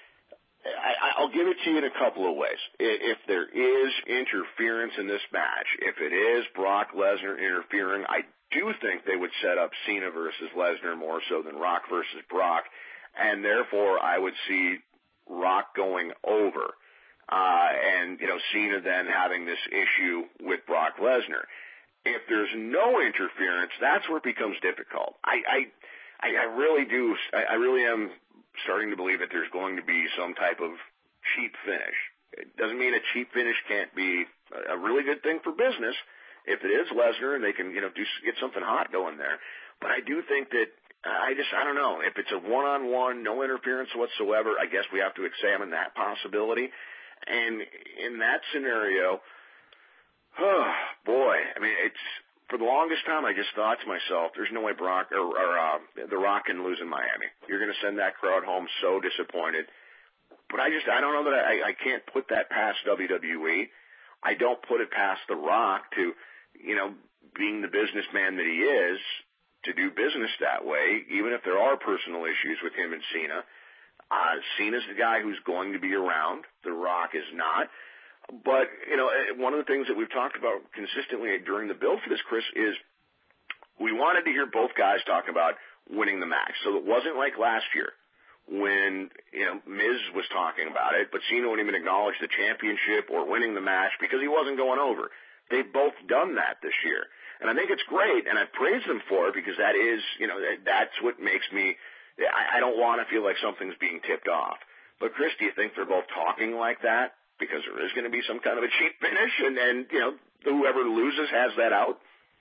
I I'll give it to you in a couple of ways. If there is interference in this match, if it is Brock Lesnar interfering, I do think they would set up Cena versus Lesnar more so than Rock versus Brock, and therefore I would see Rock going over, uh, and, you know, Cena then having this issue with Brock Lesnar. If there's no interference, that's where it becomes difficult. I, I, I really do, I really am starting to believe that there's going to be some type of cheap finish. It doesn't mean a cheap finish can't be a really good thing for business if it is Lesnar and they can, you know, do, get something hot going there. But I do think that I just, I don't know. If it's a one-on-one, no interference whatsoever, I guess we have to examine that possibility. And in that scenario, oh, boy, I mean, it's, for the longest time, I just thought to myself, there's no way Brock, or, or uh, The Rock can lose in Miami. You're going to send that crowd home so disappointed. But I just, I don't know that I, I can't put that past W W E. I don't put it past The Rock to, you know, being the businessman that he is, to do business that way, even if there are personal issues with him and Cena. Uh, Cena's the guy who's going to be around. The Rock is not. But, you know, one of the things that we've talked about consistently during the build for this, Chris, is we wanted to hear both guys talk about winning the match. So it wasn't like last year when, you know, Miz was talking about it, but Cena wouldn't even acknowledge the championship or winning the match because he wasn't going over. They've both done that this year. And I think it's great, and I praise them for it because that is, you know, that's what makes me, I, I don't want to feel like something's being tipped off. But, Chris, do you think they're both talking like that because there is going to be some kind of a cheap finish and, and you know, whoever loses has that out?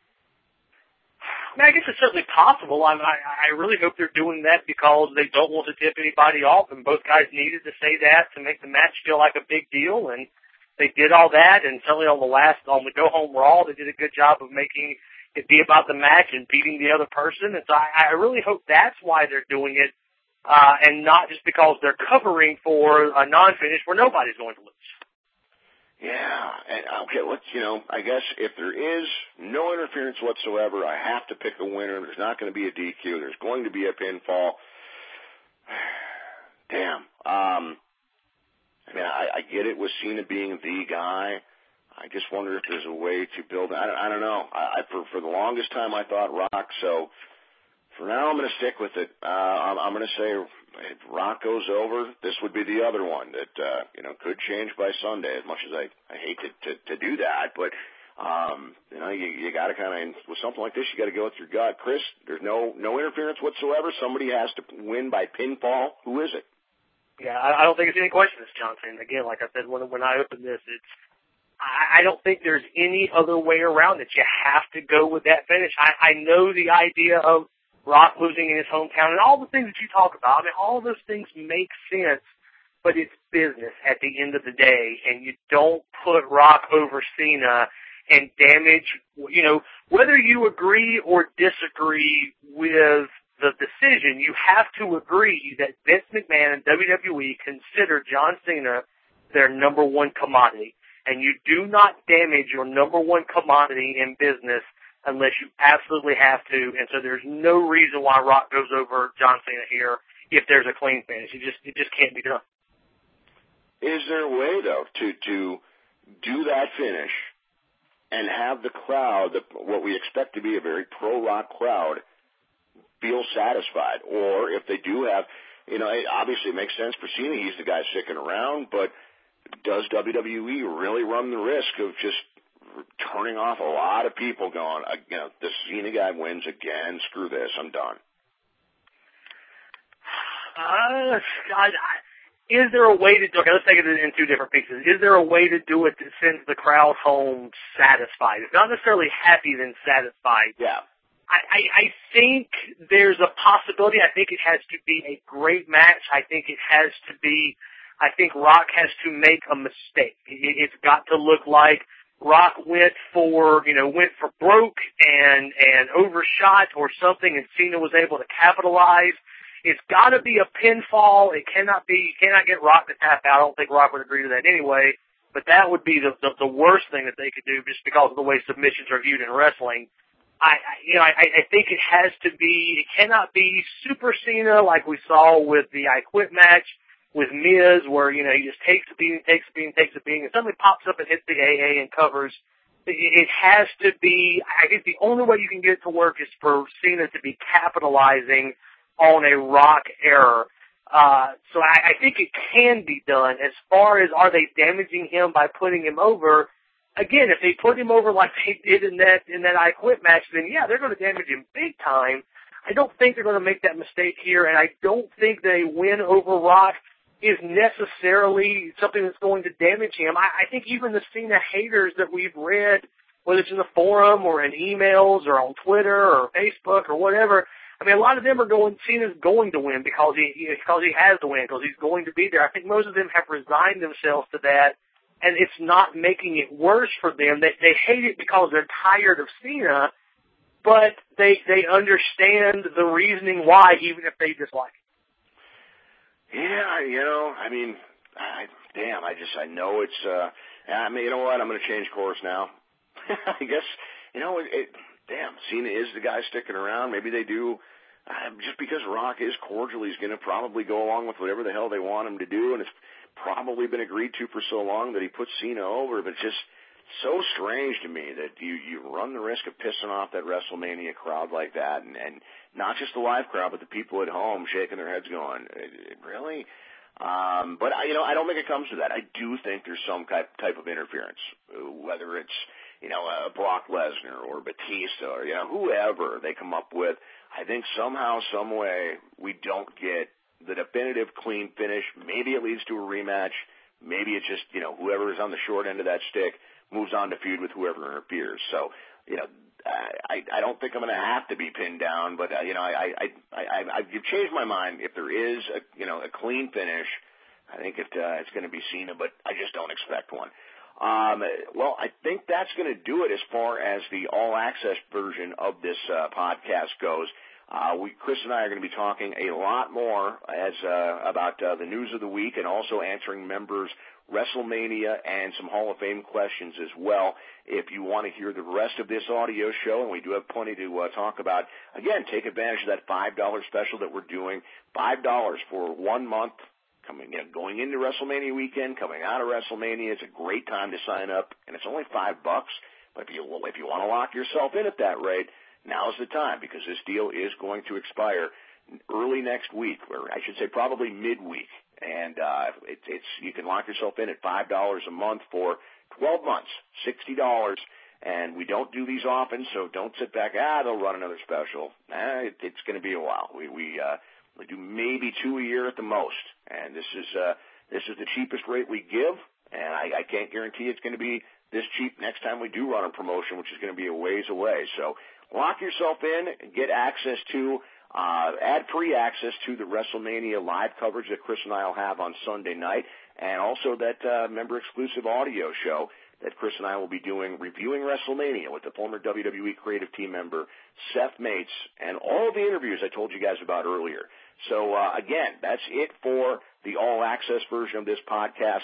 I mean, I guess it's certainly possible. I, I, I really hope they're doing that because they don't want to tip anybody off, and both guys needed to say that to make the match feel like a big deal, and they did all that, and certainly on the last, on the go-home Raw, they did a good job of making it be about the match and beating the other person, and so I, I really hope that's why they're doing it, uh, and not just because they're covering for a non-finish where nobody's going to lose. Yeah, and okay, let's, you know, I guess if there is no interference whatsoever, I have to pick a winner. There's not going to be a D Q. There's going to be a pinfall. Damn. Um, I mean, I, I get it with Cena being the guy. I just wonder if there's a way to build. I don't, I don't know. I, I for for the longest time I thought Rock. So for now, I'm going to stick with it. Uh, I'm, I'm going to say if Rock goes over, this would be the other one that uh, you know could change by Sunday. As much as I, I hate to, to to do that, but um, you know you, you got to kind of with something like this, you got to go with your gut. Chris, there's no no interference whatsoever. Somebody has to win by pinfall. Who is it? Yeah, I, I don't think it's any question. It's Johnson. Again, like I said when when I opened this, it's I, I don't think there's any other way around it. You have to go with that finish. I, I know the idea of Rock losing in his hometown and all the things that you talk about. I mean, all of those things make sense, but it's business at the end of the day, and you don't put Rock over Cena and damage, you know, whether you agree or disagree with the decision, you have to agree that Vince McMahon and W W E consider John Cena their number one commodity, and you do not damage your number one commodity in business unless you absolutely have to, and so there's no reason why Rock goes over John Cena here if there's a clean finish. It just it just can't be done. Is there a way, though, to, to do that finish and have the crowd, the, what we expect to be a very pro-Rock crowd, feel satisfied? Or if they do have, you know, it obviously it makes sense for Cena, he's the guy sticking around, but does W W E really run the risk of just turning off a lot of people going, you know, the Cena guy wins again, screw this, I'm done? Uh, God, is there a way to do it? Okay, let's take it in two different pieces. Is there a way to do it that sends the crowd home satisfied? If not necessarily happy, then satisfied. Yeah. I, I, I think there's a possibility. I think it has to be a great match. I think it has to be, I think Rock has to make a mistake. It, it's got to look like Rock went for, you know, went for broke and, and overshot or something, and Cena was able to capitalize. It's got to be a pinfall. It cannot be, you cannot get Rock to tap out. I don't think Rock would agree to that anyway, but that would be the, the, the worst thing that they could do just because of the way submissions are viewed in wrestling. I, I you know, I, I think it has to be, it cannot be Super Cena like we saw with the I Quit match with Miz, where, you know, he just takes a beating, takes a beating, takes a beating, and suddenly pops up and hits the A A and covers. It, it has to be, I guess the only way you can get it to work is for Cena to be capitalizing on a Rock error. Uh, so I, I think it can be done. As far as are they damaging him by putting him over, again, if they put him over like they did in that, in that I Quit match, then yeah, they're going to damage him big time. I don't think they're going to make that mistake here, and I don't think they win over Rock is necessarily something that's going to damage him. I, I think even the Cena haters that we've read, whether it's in the forum or in emails or on Twitter or Facebook or whatever, I mean, a lot of them are going, Cena's going to win because he, because he has to win, because he's going to be there. I think most of them have resigned themselves to that, and it's not making it worse for them. They, they hate it because they're tired of Cena, but they, they understand the reasoning why, even if they dislike it. Yeah, you know, I mean, I, damn, I just, I know it's, uh, I mean, you know what, I'm going to change course now. I guess, you know, it, it, damn, Cena is the guy sticking around. Maybe they do, uh, just because Rock is cordial, he's going to probably go along with whatever the hell they want him to do, and it's probably been agreed to for so long that he puts Cena over, but just, so strange to me that you, you run the risk of pissing off that WrestleMania crowd like that, and, and not just the live crowd, but the people at home shaking their heads going, really? Um, but, I, you know, I don't think it comes to that. I do think there's some type, type of interference, whether it's, you know, uh, Brock Lesnar or Batista or, you know, whoever they come up with. I think somehow, some way, we don't get the definitive clean finish. Maybe it leads to a rematch. Maybe it's just, you know, whoever is on the short end of that stick moves on to feud with whoever interferes. So, you know, I, I don't think I'm going to have to be pinned down, but, uh, you know, I, I, I, I, I've changed my mind. If there is a, you know, a clean finish, I think it, uh, it's going to be Cena, but I just don't expect one. Um, well, I think that's going to do it as far as the all-access version of this uh, podcast goes. Uh, we, Chris and I are going to be talking a lot more as uh, about uh, the news of the week and also answering members' WrestleMania and some Hall of Fame questions as well. If you want to hear the rest of this audio show, and we do have plenty to uh, talk about, again, take advantage of that five dollars special that we're doing. five dollars for one month. Coming in, going into WrestleMania weekend, coming out of WrestleMania, it's a great time to sign up, and it's only five bucks. But if you if you want to lock yourself in at that rate, now's the time, because this deal is going to expire early next week, or I should say probably midweek. And uh, it, it's you can lock yourself in at five dollars a month for twelve months, sixty dollars. And we don't do these often, so don't sit back. Ah, they'll run another special. Eh, it, it's going to be a while. We we. Uh, We do maybe two a year at the most, and this is uh, this is the cheapest rate we give, and I, I can't guarantee it's going to be this cheap next time we do run a promotion, which is going to be a ways away. So lock yourself in and get access to, uh, ad-free access to the WrestleMania live coverage that Chris and I will have on Sunday night, and also that uh, member-exclusive audio show that Chris and I will be doing, reviewing WrestleMania with the former W W E creative team member Seth Mates, and all the interviews I told you guys about earlier. So, uh, again, that's it for the all-access version of this podcast.